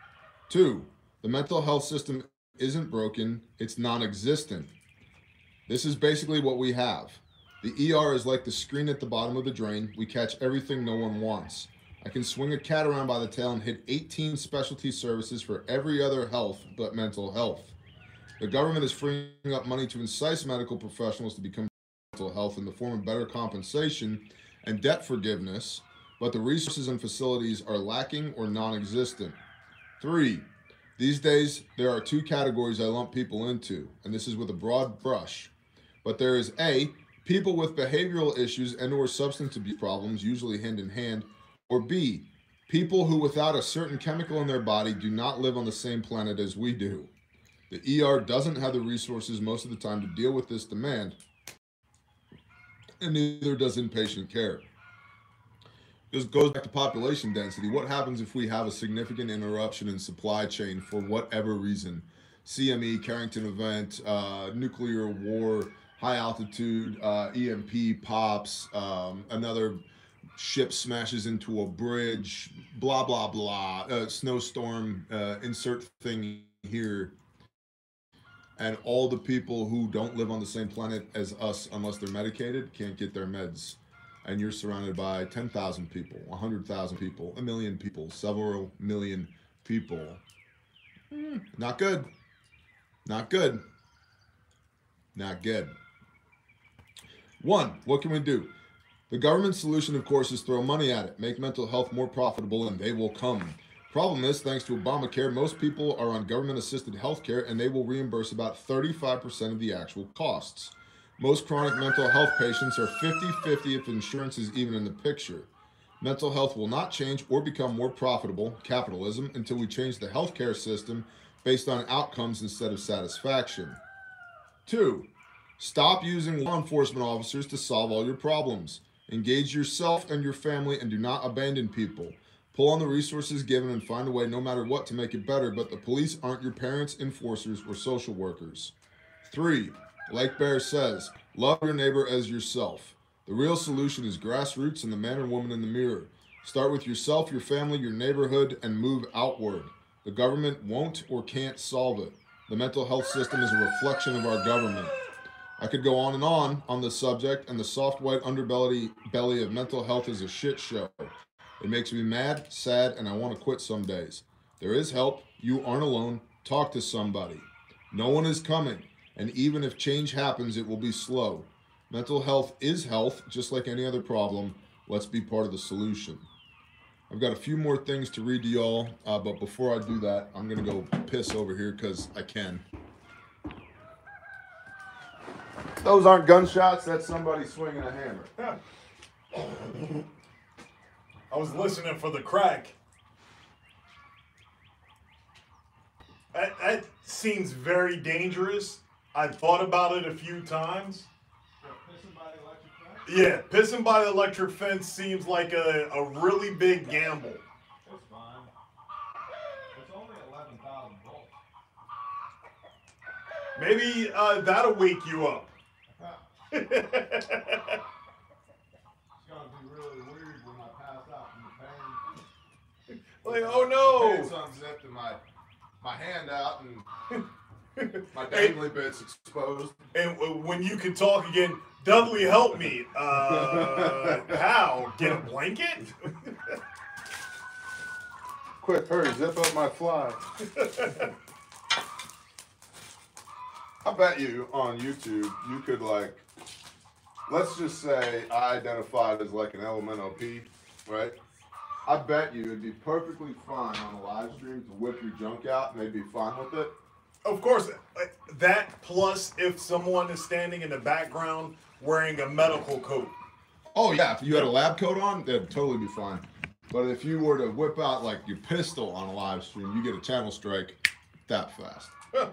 Two, the mental health system isn't broken, it's non-existent. This is basically what we have. The E R is like the screen at the bottom of the drain. We catch everything no one wants. I can swing a cat around by the tail and hit eighteen specialty services for every other health but mental health. The government is freeing up money to incite medical professionals to become mental health in the form of better compensation and debt forgiveness, but the resources and facilities are lacking or non-existent. Three, these days there are two categories I lump people into, and this is with a broad brush. But there is A, people with behavioral issues and or substance abuse problems, usually hand in hand, or B, people who without a certain chemical in their body do not live on the same planet as we do. The E R doesn't have the resources most of the time to deal with this demand, and neither does inpatient care. This goes back to population density. What happens if we have a significant interruption in supply chain for whatever reason? C M E, Carrington event, uh, nuclear war, high altitude, uh, E M P pops, um, another ship smashes into a bridge, blah, blah, blah, uh, snowstorm, uh, insert thing here. And all the people who don't live on the same planet as us, unless they're medicated, can't get their meds. And you're surrounded by ten thousand people, one hundred thousand people, a million people, several million people. Mm, not good. Not good. Not good. One, what can we do? The government solution, of course, is throw money at it, make mental health more profitable, and they will come. Problem is, thanks to Obamacare, most people are on government-assisted health care, and they will reimburse about thirty-five percent of the actual costs. Most chronic mental health patients are fifty fifty if insurance is even in the picture. Mental health will not change or become more profitable, capitalism, until we change the healthcare system based on outcomes instead of satisfaction. Two, stop using law enforcement officers to solve all your problems. Engage yourself and your family and do not abandon people. Pull on the resources given and find a way no matter what to make it better, but the police aren't your parents, enforcers, or social workers. Three, like Bear says, love your neighbor as yourself. The real solution is grassroots and the man and woman in the mirror. Start with yourself, your family, your neighborhood, and move outward. The government won't or can't solve it. The mental health system is a reflection of our government. I could go on and on on this subject, and the soft white underbelly belly of mental health is a shit show. It makes me mad, sad, and I want to quit some days. There is help. You aren't alone. Talk to somebody. No one is coming, and even if change happens, it will be slow. Mental health is health, just like any other problem. Let's be part of the solution. I've got a few more things to read to y'all, uh, but before I do that, I'm going to go piss over here because I can. Those aren't gunshots. That's somebody swinging a hammer. I was listening for the crack. That, that seems very dangerous. I've thought about it a few times. Pissing by the electric fence? Yeah, pissing by the electric fence seems like a, a really big gamble. It's fine. It's only eleven thousand volts. Maybe uh, that'll wake you up. It's going to be really weird when I pass out from the pain. Like, oh no! Pants unzipped and my, my hand out and my dangly bit's exposed. And when you can talk again, Dudley, help me. Uh, how? Get a blanket? Quick, hurry, zip up my fly. I bet you on YouTube, you could like, let's just say I identified as like an L M N O P, right? I bet you it'd be perfectly fine on a live stream to whip your junk out and they'd be fine with it. Of course, that plus if someone is standing in the background wearing a medical coat. Oh yeah, if you had a lab coat on, that'd totally be fine. But if you were to whip out like your pistol on a live stream, you get a channel strike that fast.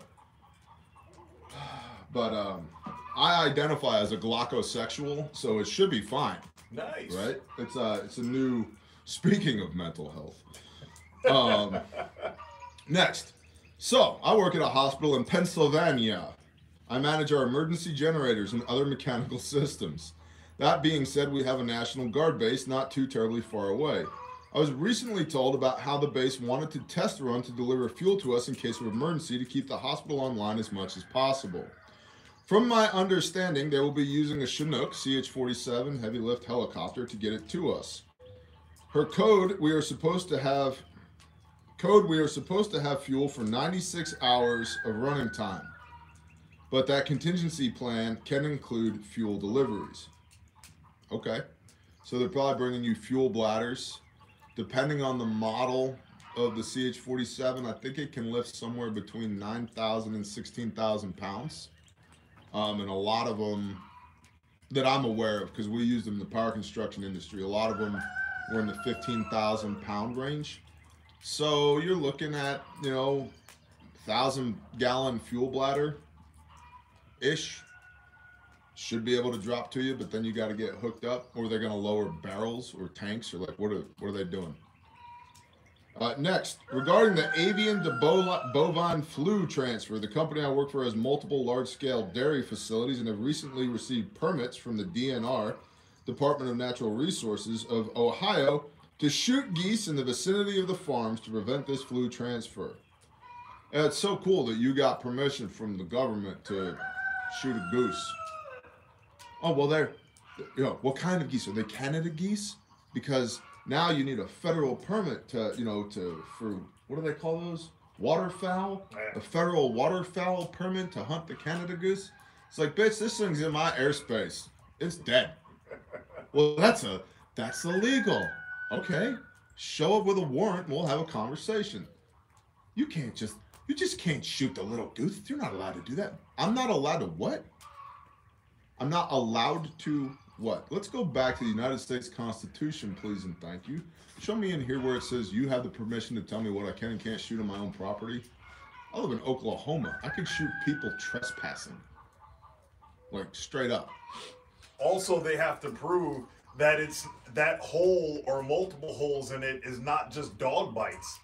But um, I identify as a glockosexual, so it should be fine. Nice. Right? It's a, it's a new, speaking of mental health. Um, next. So, I work at a hospital in Pennsylvania. I manage our emergency generators and other mechanical systems. That being said, we have a National Guard base not too terribly far away. I was recently told about how the base wanted to test run to deliver fuel to us in case of emergency to keep the hospital online as much as possible. From my understanding, they will be using a Chinook C H forty-seven heavy lift helicopter to get it to us. Her code, we are supposed to have code we are supposed to have fuel for ninety-six hours of running time. But that contingency plan can include fuel deliveries. Okay. So they're probably bringing you fuel bladders. Depending on the model of the C H forty-seven, I think it can lift somewhere between nine thousand and sixteen thousand pounds. Um, and a lot of them that I'm aware of, because we use them in the power construction industry, a lot of them were in the fifteen thousand pound range. So you're looking at, you know, one thousand gallon fuel bladder ish. Should be able to drop to you, but then you got to get hooked up, or they're going to lower barrels or tanks, or like, what are, what are they doing? Uh, next, regarding the avian to bovine flu transfer, the company I work for has multiple large-scale dairy facilities and have recently received permits from the D N R, Department of Natural Resources of Ohio, to shoot geese in the vicinity of the farms to prevent this flu transfer. And it's so cool that you got permission from the government to shoot a goose. Oh, well, they're, you know, what kind of geese? Are they Canada geese? Because now you need a federal permit to, you know, to, for, what do they call those? Waterfowl? A federal waterfowl permit to hunt the Canada goose? It's like, bitch, this thing's in my airspace. It's dead. Well, that's a, that's illegal. Okay. Show up with a warrant and we'll have a conversation. You can't just, you just can't shoot the little goose. You're not allowed to do that. I'm not allowed to what? I'm not allowed to what? Let's go back to the United States Constitution, please and thank you. Show me in here where it says you have the permission to tell me what I can and can't shoot on my own property. I live in Oklahoma. I could shoot people trespassing. Like, straight up. Also, they have to prove that it's that hole or multiple holes in it is not just dog bites.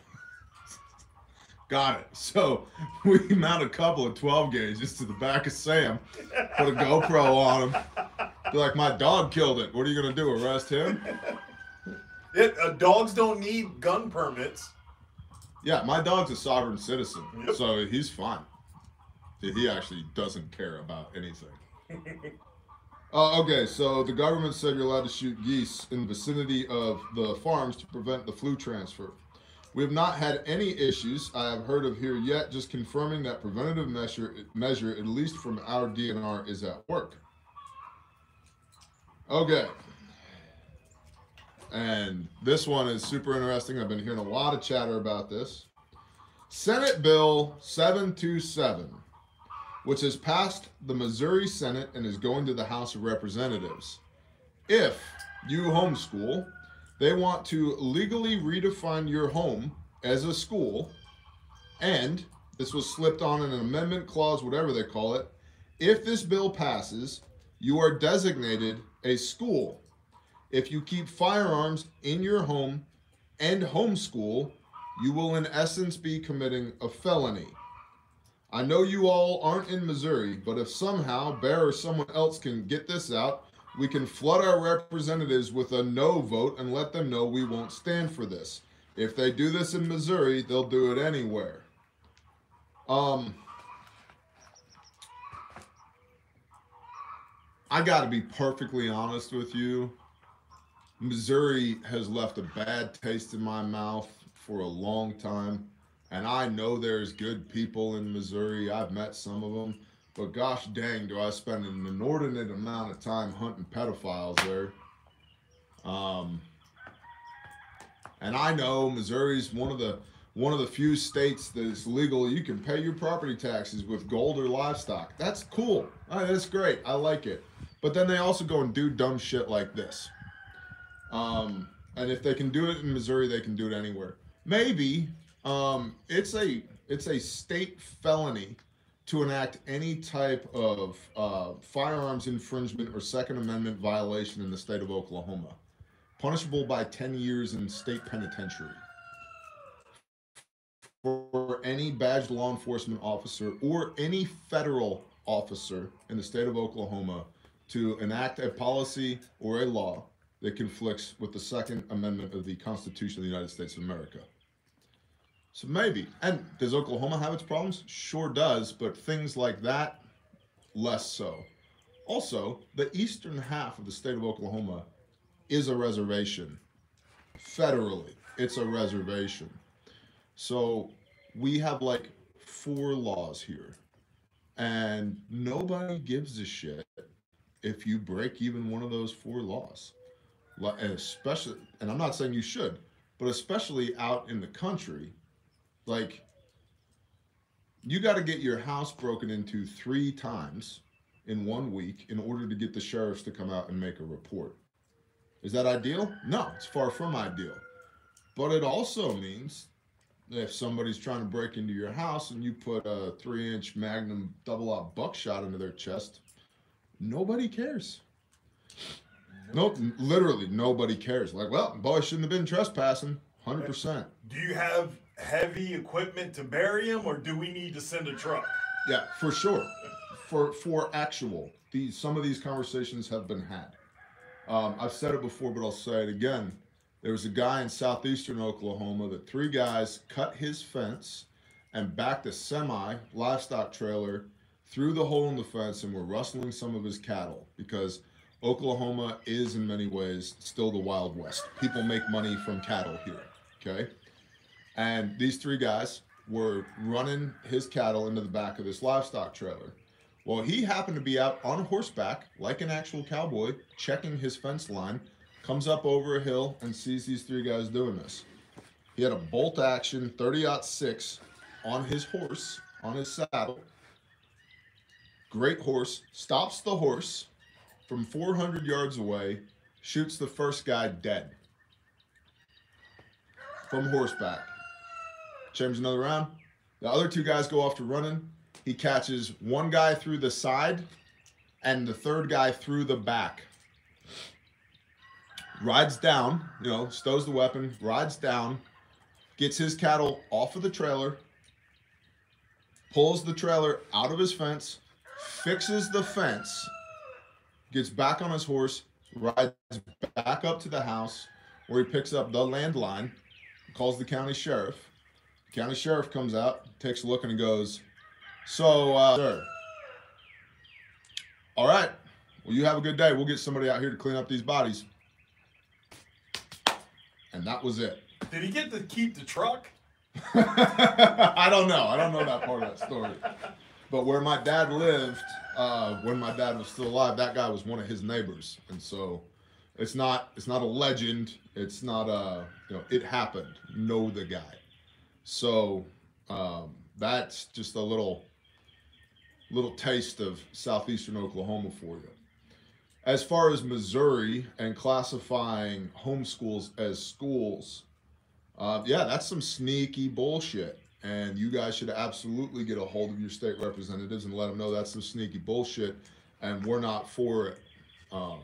Got it. So we mount a couple of twelve gauges to the back of Sam, put a GoPro on him. Be like, my dog killed it. What are you going to do, arrest him? It, uh, dogs don't need gun permits. Yeah, my dog's a sovereign citizen, Yep. so he's fine. He actually doesn't care about anything. Uh, okay, so the government said you're allowed to shoot geese in the vicinity of the farms to prevent the flu transfer. We have not had any issues I have heard of here yet, just confirming that preventative measure, measure at least from our D N R, is at work. Okay. And this one is super interesting. I've been hearing a lot of chatter about this. Senate Bill seven twenty-seven, which has passed the Missouri Senate and is going to the House of Representatives. If you homeschool, they want to legally redefine your home as a school, and this was slipped on in an amendment clause, whatever they call it. If this bill passes, you are designated a school. If you keep firearms in your home and homeschool, you will in essence be committing a felony. I know you all aren't in Missouri, but if somehow Bear or someone else can get this out, we can flood our representatives with a no vote and let them know we won't stand for this. If they do this in Missouri, they'll do it anywhere. Um, I got to be perfectly honest with you. Missouri has left a bad taste in my mouth for a long time. And I know there's good people in Missouri. I've met some of them. But gosh dang, do I spend an inordinate amount of time hunting pedophiles there. Um, and I know Missouri's one of the one of the few states that is legal. You can pay your property taxes with gold or livestock. That's cool. All right, that's great. I like it. But then they also go and do dumb shit like this. Um, and if they can do it in Missouri, they can do it anywhere. Maybe um, it's a it's a state felony to enact any type of uh, firearms infringement or Second Amendment violation in the state of Oklahoma, punishable by ten years in state penitentiary. For any badged law enforcement officer or any federal officer in the state of Oklahoma to enact a policy or a law that conflicts with the Second Amendment of the Constitution of the United States of America. So maybe. And does Oklahoma have its problems? Sure does, but things like that, less so. Also, the eastern half of the state of Oklahoma is a reservation. Federally, it's a reservation. So we have like four laws here, and nobody gives a shit if you break even one of those four laws. Like, especially, and I'm not saying you should, but especially out in the country, like you got to get your house broken into three times in one week in order to get the sheriffs to come out and make a report. Is that ideal? No, it's far from ideal. But it also means if somebody's trying to break into your house and you put a three inch Magnum double aught buckshot into their chest, nobody cares. Nope, literally nobody cares. Like, well, boy, shouldn't have been trespassing. one hundred percent. Do you have heavy equipment to bury him, or do we need to send a truck? Yeah, for sure. For for actual, these some of these conversations have been had. Um, I've said it before, but I'll say it again. There was a guy in southeastern Oklahoma that three guys cut his fence and backed a semi livestock trailer through the hole in the fence and were rustling some of his cattle because Oklahoma is in many ways still the Wild West. People make money from cattle here, okay? And these three guys were running his cattle into the back of this livestock trailer. Well, he happened to be out on horseback, like an actual cowboy, checking his fence line, comes up over a hill and sees these three guys doing this. He had a bolt action thirty aught six on his horse, on his saddle. Great horse, stops the horse from four hundred yards away, shoots the first guy dead from horseback. Change another round. The other two guys go off to running. He catches one guy through the side and the third guy through the back. Rides down, you know, stows the weapon, rides down, gets his cattle off of the trailer, pulls the trailer out of his fence, fixes the fence, gets back on his horse, rides back up to the house where he picks up the landline, calls the county sheriff. The county sheriff comes out, takes a look, and he goes, so, uh, sir, all right, well, you have a good day. We'll get somebody out here to clean up these bodies. And that was it. Did he get to keep the truck? I don't know. I don't know that part of that story. But where my dad lived, uh, when my dad was still alive, that guy was one of his neighbors. And so it's not it's not a legend. It's not a, you know, it happened. Know the guy. So um, that's just a little little taste of southeastern Oklahoma for you. As far as Missouri and classifying homeschools as schools, uh, yeah, that's some sneaky bullshit. And you guys should absolutely get a hold of your state representatives and let them know that's some sneaky bullshit, and we're not for it. Um,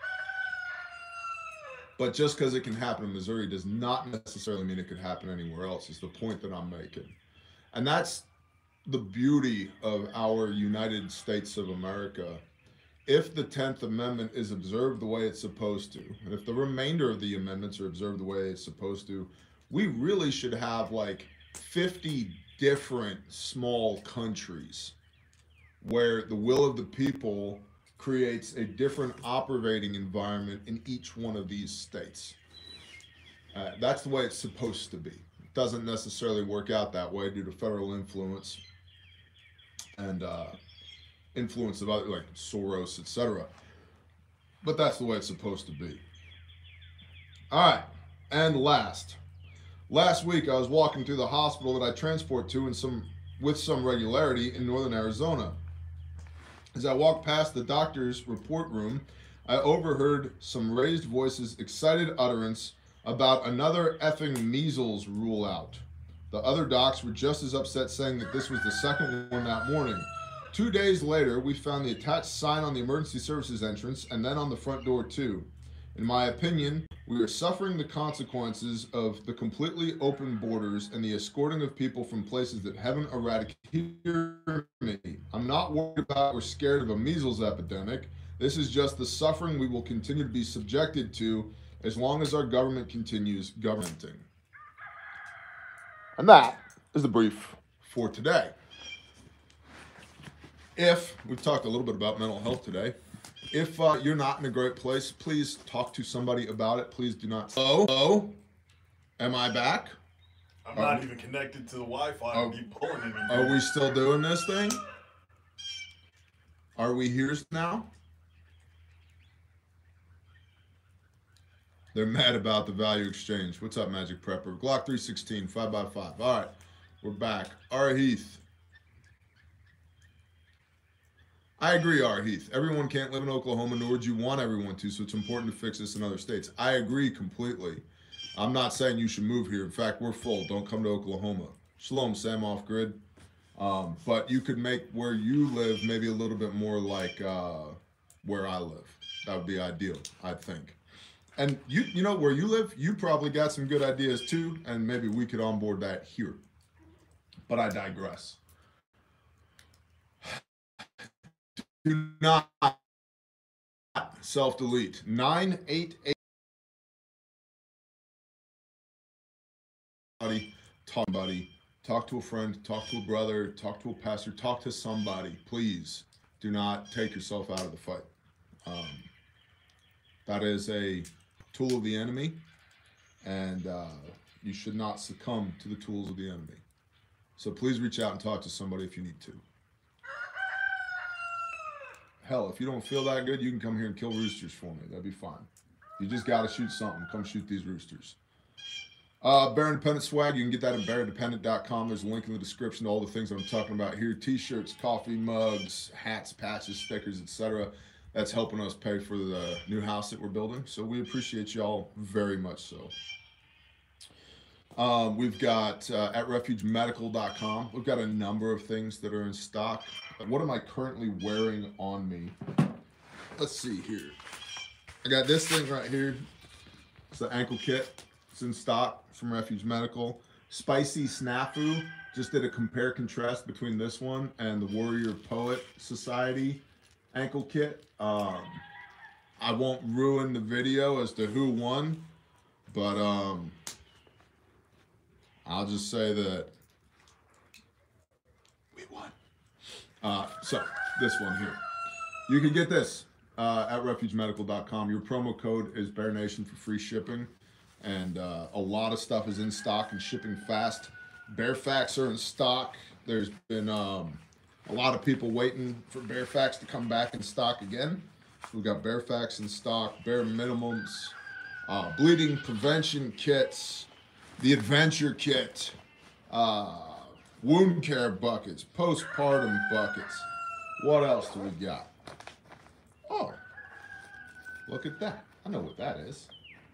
but just because it can happen in Missouri does not necessarily mean it could happen anywhere else, is the point that I'm making. And that's the beauty of our United States of America. If the tenth Amendment is observed the way it's supposed to, and if the remainder of the amendments are observed the way it's supposed to, we really should have like fifty different small countries where the will of the people creates a different operating environment in each one of these states. Uh, that's the way it's supposed to be. It doesn't necessarily work out that way due to federal influence and uh, influence of other, like Soros, et cetera. But that's the way it's supposed to be. All right, and last. Last week, I was walking through the hospital that I transport to in some, with some regularity in northern Arizona. As I walked past the doctor's report room, I overheard some raised voices, excited utterance about another effing measles rule out. The other docs were just as upset, saying that this was the second one that morning. Two days later, we found the attached sign on the emergency services entrance and then on the front door too. In my opinion, we are suffering the consequences of the completely open borders and the escorting of people from places that haven't eradicated me. I'm not worried about or scared of a measles epidemic. This is just the suffering we will continue to be subjected to as long as our government continues governing. And that is the brief for today. if we've talked a little bit about mental health today, if uh, you're not in a great place, please talk to somebody about it. Please do not. Oh, oh, am I back? I'm not even connected to the Wi-Fi Oh, to be pulling anything. Are we still doing this thing? Are we here now? They're mad about the value exchange. What's up, Magic Prepper? Glock three sixteen, five by five. All right, we're back. R. Heath. I agree, R. Heath. Everyone can't live in Oklahoma, nor would you want everyone to, so it's important to fix this in other states. I agree completely. I'm not saying you should move here. In fact, we're full. Don't come to Oklahoma. Shalom, Sam Off Grid. Um, but you could make where you live maybe a little bit more like uh, where I live. That would be ideal, I think. And you, you know, where you live, you probably got some good ideas too, and maybe we could onboard that here. But I digress. Do not self-delete. nine eight eight. Talk to somebody, talk to a friend, talk to a brother, talk to a pastor, talk to somebody. Please do not take yourself out of the fight. Um, that is a tool of the enemy, and uh, you should not succumb to the tools of the enemy. So please reach out and talk to somebody if you need to. Hell, if you don't feel that good, you can come here and kill roosters for me. That'd be fine. You just got to shoot something. Come shoot these roosters. Uh, Bear Independent swag, you can get that at bear independent dot com. There's a link in the description to all the things that I'm talking about here. T-shirts, coffee mugs, hats, patches, stickers, et cetera. That's helping us pay for the new house that we're building. So we appreciate y'all very much so. Um, we've got uh, at refuge medical dot com. We've got a number of things that are in stock. What am I currently wearing on me? Let's see here. I got this thing right here. It's the ankle kit. It's in stock from Refuge Medical. Spicy Snafu. Just did a compare contrast between this one and the Warrior Poet Society ankle kit. Um, I won't ruin the video as to who won, but um, I'll just say that we won. Uh, so this one here, you can get this uh, at refuge medical dot com. Your promo code is Bear Nation for free shipping. And uh, a lot of stuff is in stock and shipping fast. Bear Facts are in stock. There's been um, a lot of people waiting for Bear Facts to come back in stock again. We've got Bear Facts in stock, Bear Minimums, uh, bleeding prevention kits, the adventure kit, uh, wound care buckets, postpartum buckets. What else do we got? Oh, look at that. I know what that is.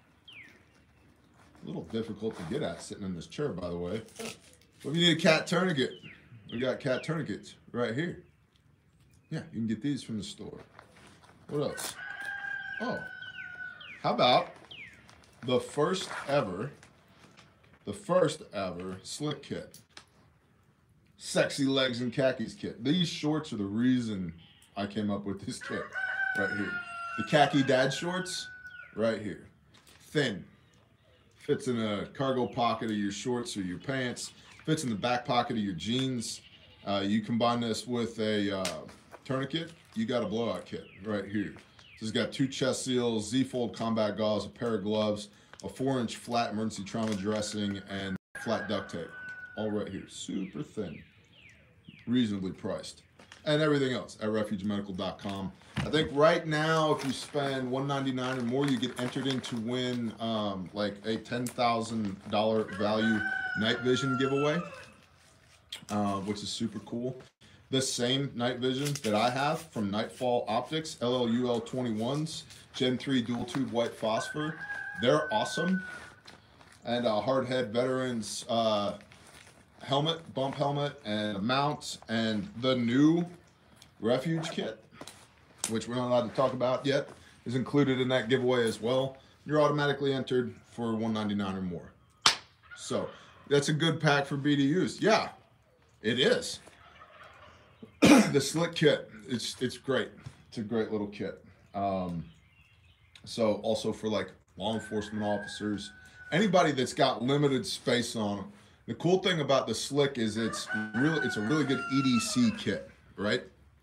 A little difficult to get at sitting in this chair, by the way. But if you need a cat tourniquet, we got cat tourniquets right here. Yeah, you can get these from the store. What else? Oh, how about the first ever, the first ever slick kit. Sexy legs and khakis kit. These shorts are the reason I came up with this kit right here. The khaki dad shorts right here. Thin. Fits in a cargo pocket of your shorts or your pants. Fits in the back pocket of your jeans. Uh, you combine this with a uh, tourniquet, you got a blowout kit right here. This has got two chest seals, Z-fold combat gauze, a pair of gloves, a four-inch flat emergency trauma dressing, and flat duct tape. All right here. Super thin. Reasonably priced. And everything else at refuge medical dot com. I think right now, if you spend one ninety-nine or more, you get entered in to win um, like a ten thousand dollar value night vision giveaway, uh, which is super cool. The same night vision that I have from Nightfall Optics, L L U L twenty-ones, Gen three dual tube white phosphor. They're awesome. And uh, Hardhead Veterans uh, helmet, bump helmet, and mount, and the new Refuge kit, which we're not allowed to talk about yet, is included in that giveaway as well. You're automatically entered for one ninety-nine or more. So that's a good pack for B D Us. Yeah, it is. The slick kit, it's it's great. It's a great little kit. Um, so also for like law enforcement officers, anybody that's got limited space on them. The cool thing about the slick is it's really it's a really good E D C kit, right?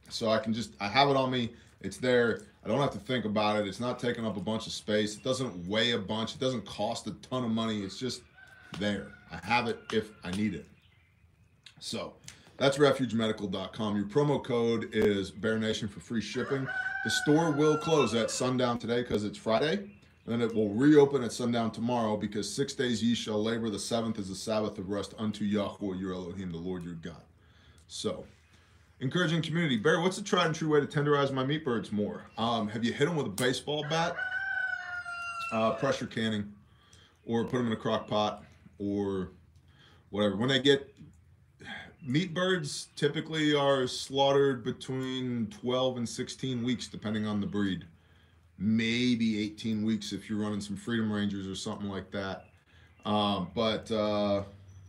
So I can just, I have it on me. It's there. I don't have to think about it. It's not taking up a bunch of space. It doesn't weigh a bunch. It doesn't cost a ton of money. It's just there. I have it if I need it. So that's refuge medical dot com. Your promo code is Bear Nation for free shipping. The store will close at sundown today because it's Friday. And then it will reopen at sundown tomorrow because six days ye shall labor. The seventh is the Sabbath of rest unto Yahweh your Elohim, the Lord your God. So, encouraging community. Bear, what's the tried and true way to tenderize my meat birds more? Um, have you hit them with a baseball bat? Uh, pressure canning, or put them in a crock pot, or whatever. When they get, meat birds typically are slaughtered between twelve and sixteen weeks, depending on the breed. Maybe eighteen weeks if you're running some Freedom Rangers or something like that. Um, but uh,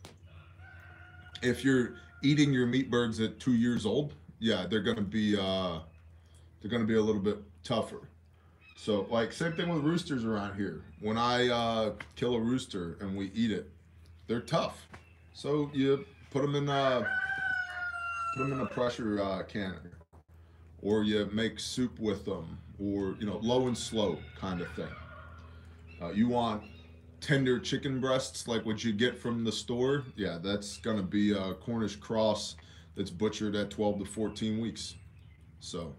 if you're eating your meat birds at two years old, yeah, they're gonna be uh, they're gonna be a little bit tougher. So, like, same thing with roosters around here. When I uh, kill a rooster and we eat it, they're tough. So you put them in a put them in a pressure uh, canner, or you make soup with them, or you know, low and slow kind of thing. Uh, you want tender chicken breasts like what you get from the store? Yeah, that's gonna be a Cornish cross that's butchered at twelve to fourteen weeks. So.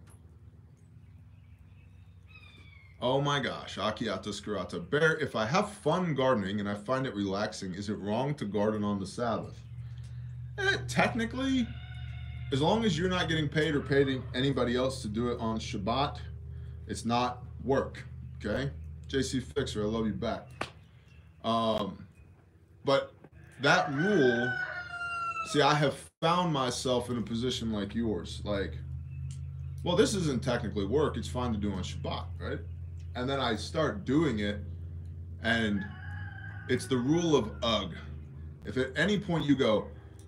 Oh my gosh, Akiata Skarata. Bear, if I have fun gardening and I find it relaxing, is it wrong to garden on the Sabbath? Eh, technically, as long as you're not getting paid or paying anybody else to do it on Shabbat, it's not work, okay? J C Fixer, I love you back. Um, but that rule, see, I have found myself in a position like yours. Like, well, this isn't technically work. It's fine to do on Shabbat, right? And then I start doing it, and it's the rule of ugh. If at any point you go,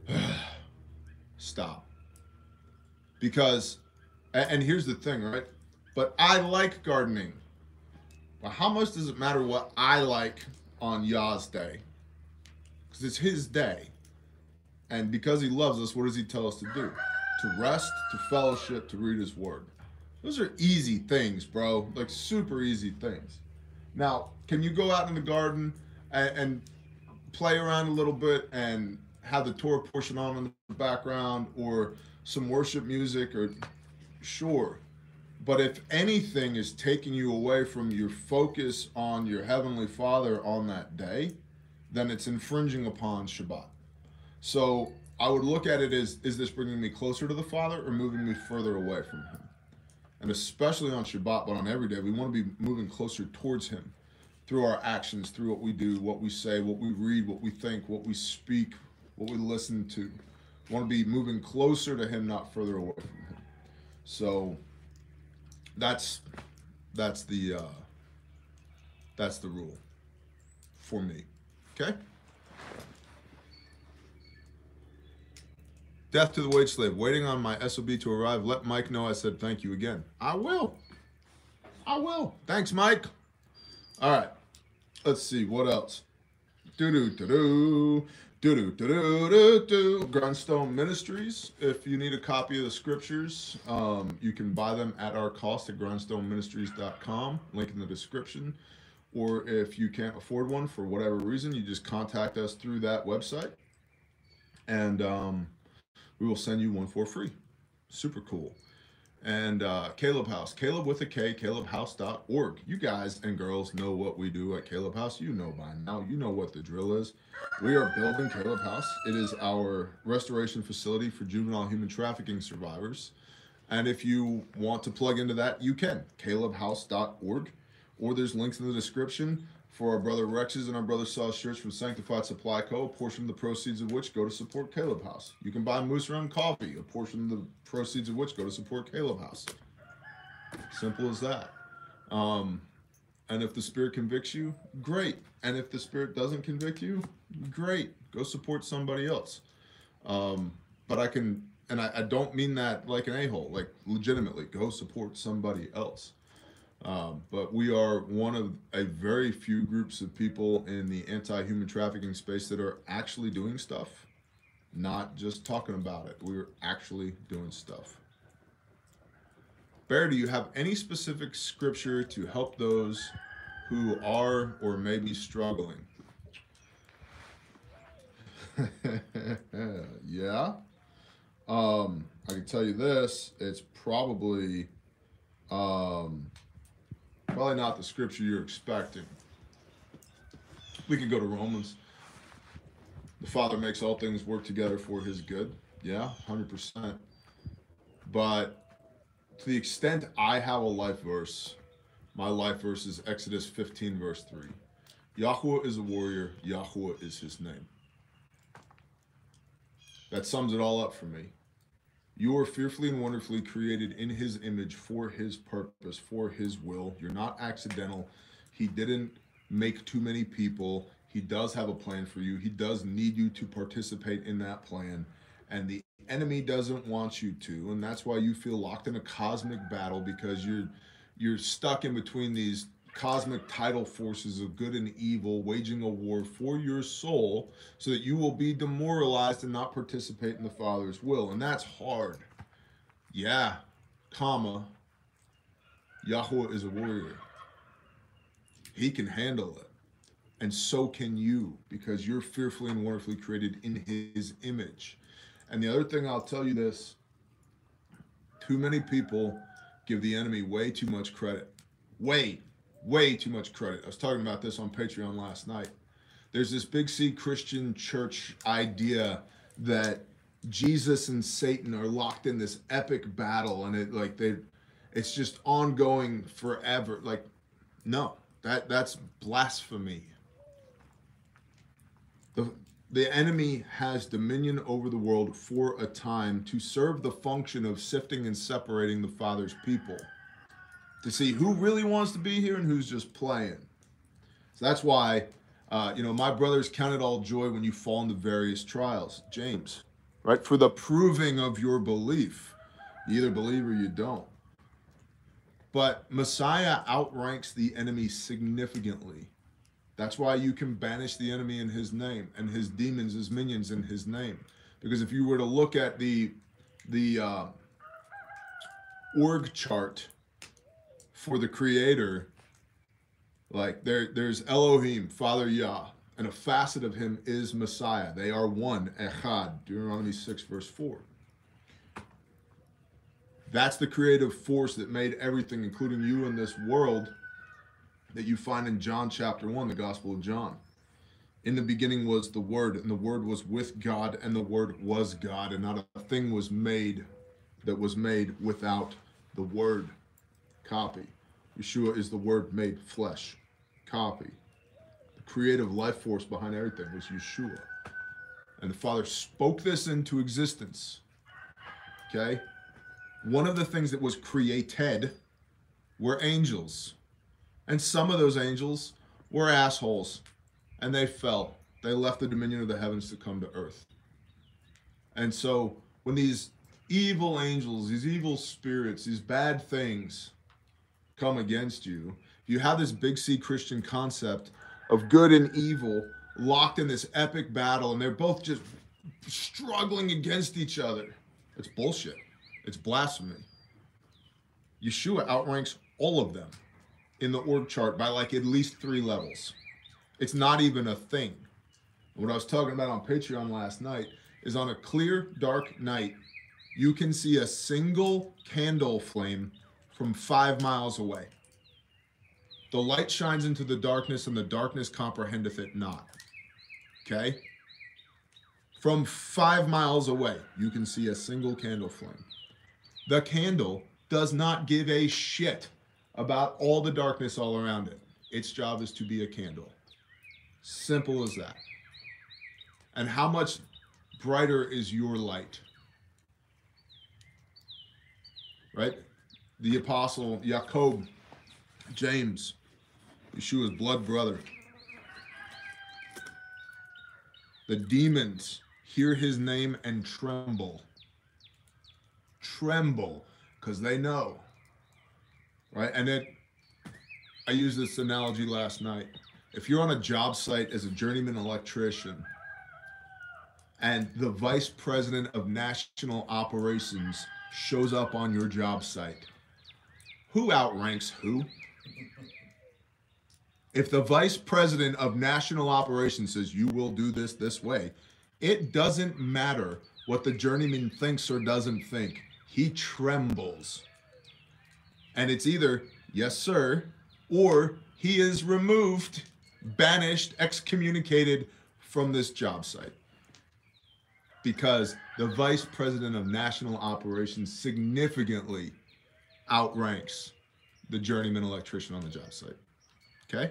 stop. Because, and here's the thing, right? But I like gardening. Well, how much does it matter what I like on Yah's day? Because it's his day. And because he loves us, what does he tell us to do? To rest, to fellowship, to read his word. Those are easy things, bro. Like super easy things. Now, can you go out in the garden and, and play around a little bit and have the Torah portion on in the background or some worship music? Or sure. But if anything is taking you away from your focus on your Heavenly Father on that day, then it's infringing upon Shabbat. So I would look at it as, is this bringing me closer to the Father or moving me further away from him? And especially on Shabbat, but on every day, we want to be moving closer towards him through our actions, through what we do, what we say, what we read, what we think, what we speak, what we listen to. We want to be moving closer to him, not further away from him. So that's that's the uh, that's the rule for me. Okay? Death to the wage slave. Waiting on my S O B to arrive. Let Mike know I said thank you again. I will. I will. Thanks, Mike. All right. Let's see. What else? Do-do-do-do. Do-do-do-do-do-do. Grindstone Ministries. If you need a copy of the scriptures, um, you can buy them at our cost at grindstone ministries dot com. Link in the description. Or if you can't afford one for whatever reason, you just contact us through that website. And, um... we will send you one for free. Super cool. And uh, Caleb House, Caleb with a K, caleb house dot org. You guys and girls know what we do at Caleb House. You know by now. You know what the drill is. We are building Caleb House. It is our restoration facility for juvenile human trafficking survivors. And if you want to plug into that, you can. caleb house dot org. Or there's links in the description for our brother Rex's and our brother Saw's shirts from Sanctified Supply Co., a portion of the proceeds of which go to support Caleb House. You can buy Moose Run Coffee, a portion of the proceeds of which go to support Caleb House. Simple as that. Um, and if the Spirit convicts you, great. And if the Spirit doesn't convict you, great. Go support somebody else. Um, but I can, and I, I don't mean that like an a-hole, like legitimately, go support somebody else. Um, but we are one of a very few groups of people in the anti-human trafficking space that are actually doing stuff, not just talking about it. We're actually doing stuff. Bear, do you have any specific scripture to help those who are or may be struggling? Yeah. Um, I can tell you this, it's probably um, probably not the scripture you're expecting. We could go to Romans. The Father makes all things work together for his good. Yeah, one hundred percent. But to the extent I have a life verse, my life verse is Exodus fifteen, verse three. Yahweh is a warrior, Yahweh is his name. That sums it all up for me. You are fearfully and wonderfully created in his image for his purpose, for his will. You're not accidental. He didn't make too many people. He does have a plan for you. He does need you to participate in that plan. And the enemy doesn't want you to. And that's why you feel locked in a cosmic battle, because you're you're stuck in between these cosmic tidal forces of good and evil, waging a war for your soul so that you will be demoralized and not participate in the Father's will. And that's hard. Yeah, comma, Yahweh is a warrior. He can handle it. And so can you, because you're fearfully and wonderfully created in his image. And the other thing, I'll tell you this, too many people give the enemy way too much credit. Way, way too much credit. I was talking about this on Patreon last night. There's this Big C Christian church idea that Jesus and Satan are locked in this epic battle, and it like they, it's just ongoing forever. Like, no, that that's blasphemy. The, the enemy has dominion over the world for a time to serve the function of sifting and separating the Father's people, to see who really wants to be here and who's just playing. So that's why, uh, you know, my brothers, count it all joy when you fall into various trials. James, right? For the proving of your belief. You either believe or you don't. But Messiah outranks the enemy significantly. That's why you can banish the enemy in his name, and his demons, his minions in his name. Because if you were to look at the, the uh, org chart for the Creator, like there, there's Elohim, Father Yah, and a facet of him is Messiah. They are one, Echad, Deuteronomy six, verse four. That's the creative force that made everything, including you in this world, that you find in John chapter one, the Gospel of John. In the beginning was the Word, and the Word was with God, and the Word was God, and not a thing was made that was made without the Word. Copy. Yeshua is the Word made flesh. Copy. The creative life force behind everything was Yeshua. And the Father spoke this into existence. Okay? One of the things that was created were angels. And some of those angels were assholes, and they fell. They left the dominion of the heavens to come to earth. And so when these evil angels, these evil spirits, these bad things come against you, you have this Big C Christian concept of good and evil locked in this epic battle, and they're both just struggling against each other. It's bullshit. It's blasphemy. Yeshua outranks all of them in the org chart by like at least three levels. It's not even a thing. What I was talking about on Patreon last night is on a clear, dark night, you can see a single candle flame from five miles away. The light shines into the darkness, and the darkness comprehendeth it not. Okay? From five miles away, you can see a single candle flame. The candle does not give a shit about all the darkness all around it. Its job is to be a candle. Simple as that. And how much brighter is your light? Right? The apostle Jacob, James, Yeshua's blood brother. The demons hear his name and tremble. Tremble, because they know. Right? And it, I used this analogy last night. If you're on a job site as a journeyman electrician, and the vice president of national operations shows up on your job site, Who outranks who? If the vice president of national operations says you will do this this way, it doesn't matter what the journeyman thinks or doesn't think. He trembles. And it's either, yes, sir, or he is removed, banished, excommunicated from this job site. Because the vice president of national operations significantly outranks the journeyman electrician on the job site. Okay?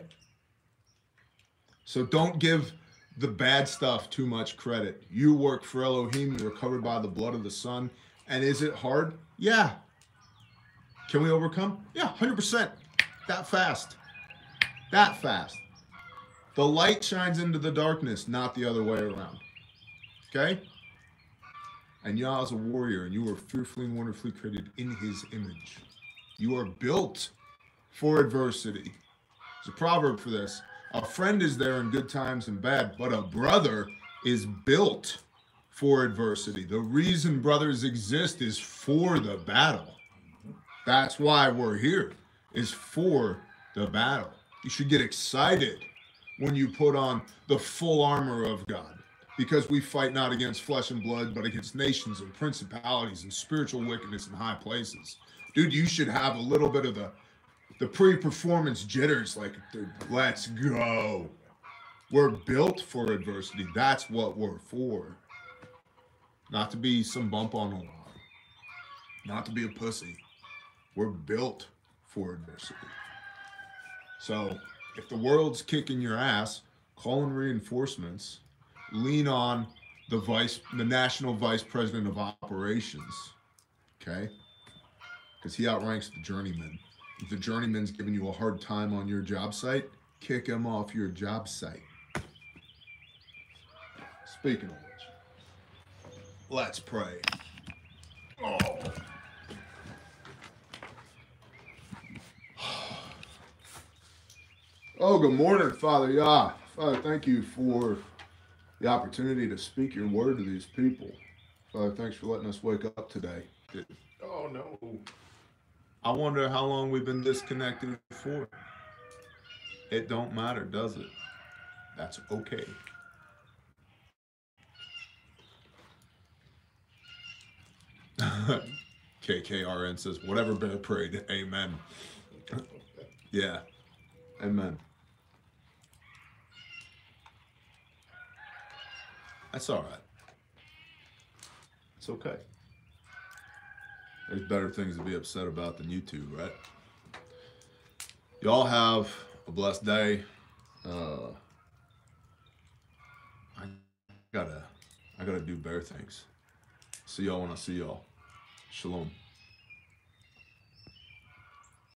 So don't give the bad stuff too much credit. You work for Elohim, you were covered by the blood of the Son. And is it hard? Yeah. Can we overcome? Yeah, one hundred percent. That fast. That fast. The light shines into the darkness, not the other way around. Okay? And Yah is a warrior, and you are fearfully and wonderfully created in his image. You are built for adversity. There's a proverb for this. A friend is there in good times and bad, but a brother is built for adversity. The reason brothers exist is for the battle. That's why we're here, is for the battle. You should get excited when you put on the full armor of God, because we fight not against flesh and blood, but against nations and principalities and spiritual wickedness in high places. Dude, you should have a little bit of the the pre-performance jitters, like, dude, let's go. We're built for adversity. That's what we're for. Not to be some bump on the line. Not to be a pussy. We're built for adversity. So if the world's kicking your ass, call in reinforcements. Lean on the vice, the national vice president of operations. Okay? Because he outranks the journeyman. If the journeyman's giving you a hard time on your job site, kick him off your job site. Speaking of which, let's pray. Oh. Oh, good morning, Father Yah. Father, thank you for the opportunity to speak your word to these people. Father, thanks for letting us wake up today. Oh, no. I wonder how long we've been disconnected for. It don't matter, does it? That's okay. K K R N says, whatever bear prayed, amen. Yeah, amen. That's all right. It's okay. There's better things to be upset about than you two, right? Y'all have a blessed day. Uh, I gotta, I gotta do bear things. See y'all when I see y'all. Shalom.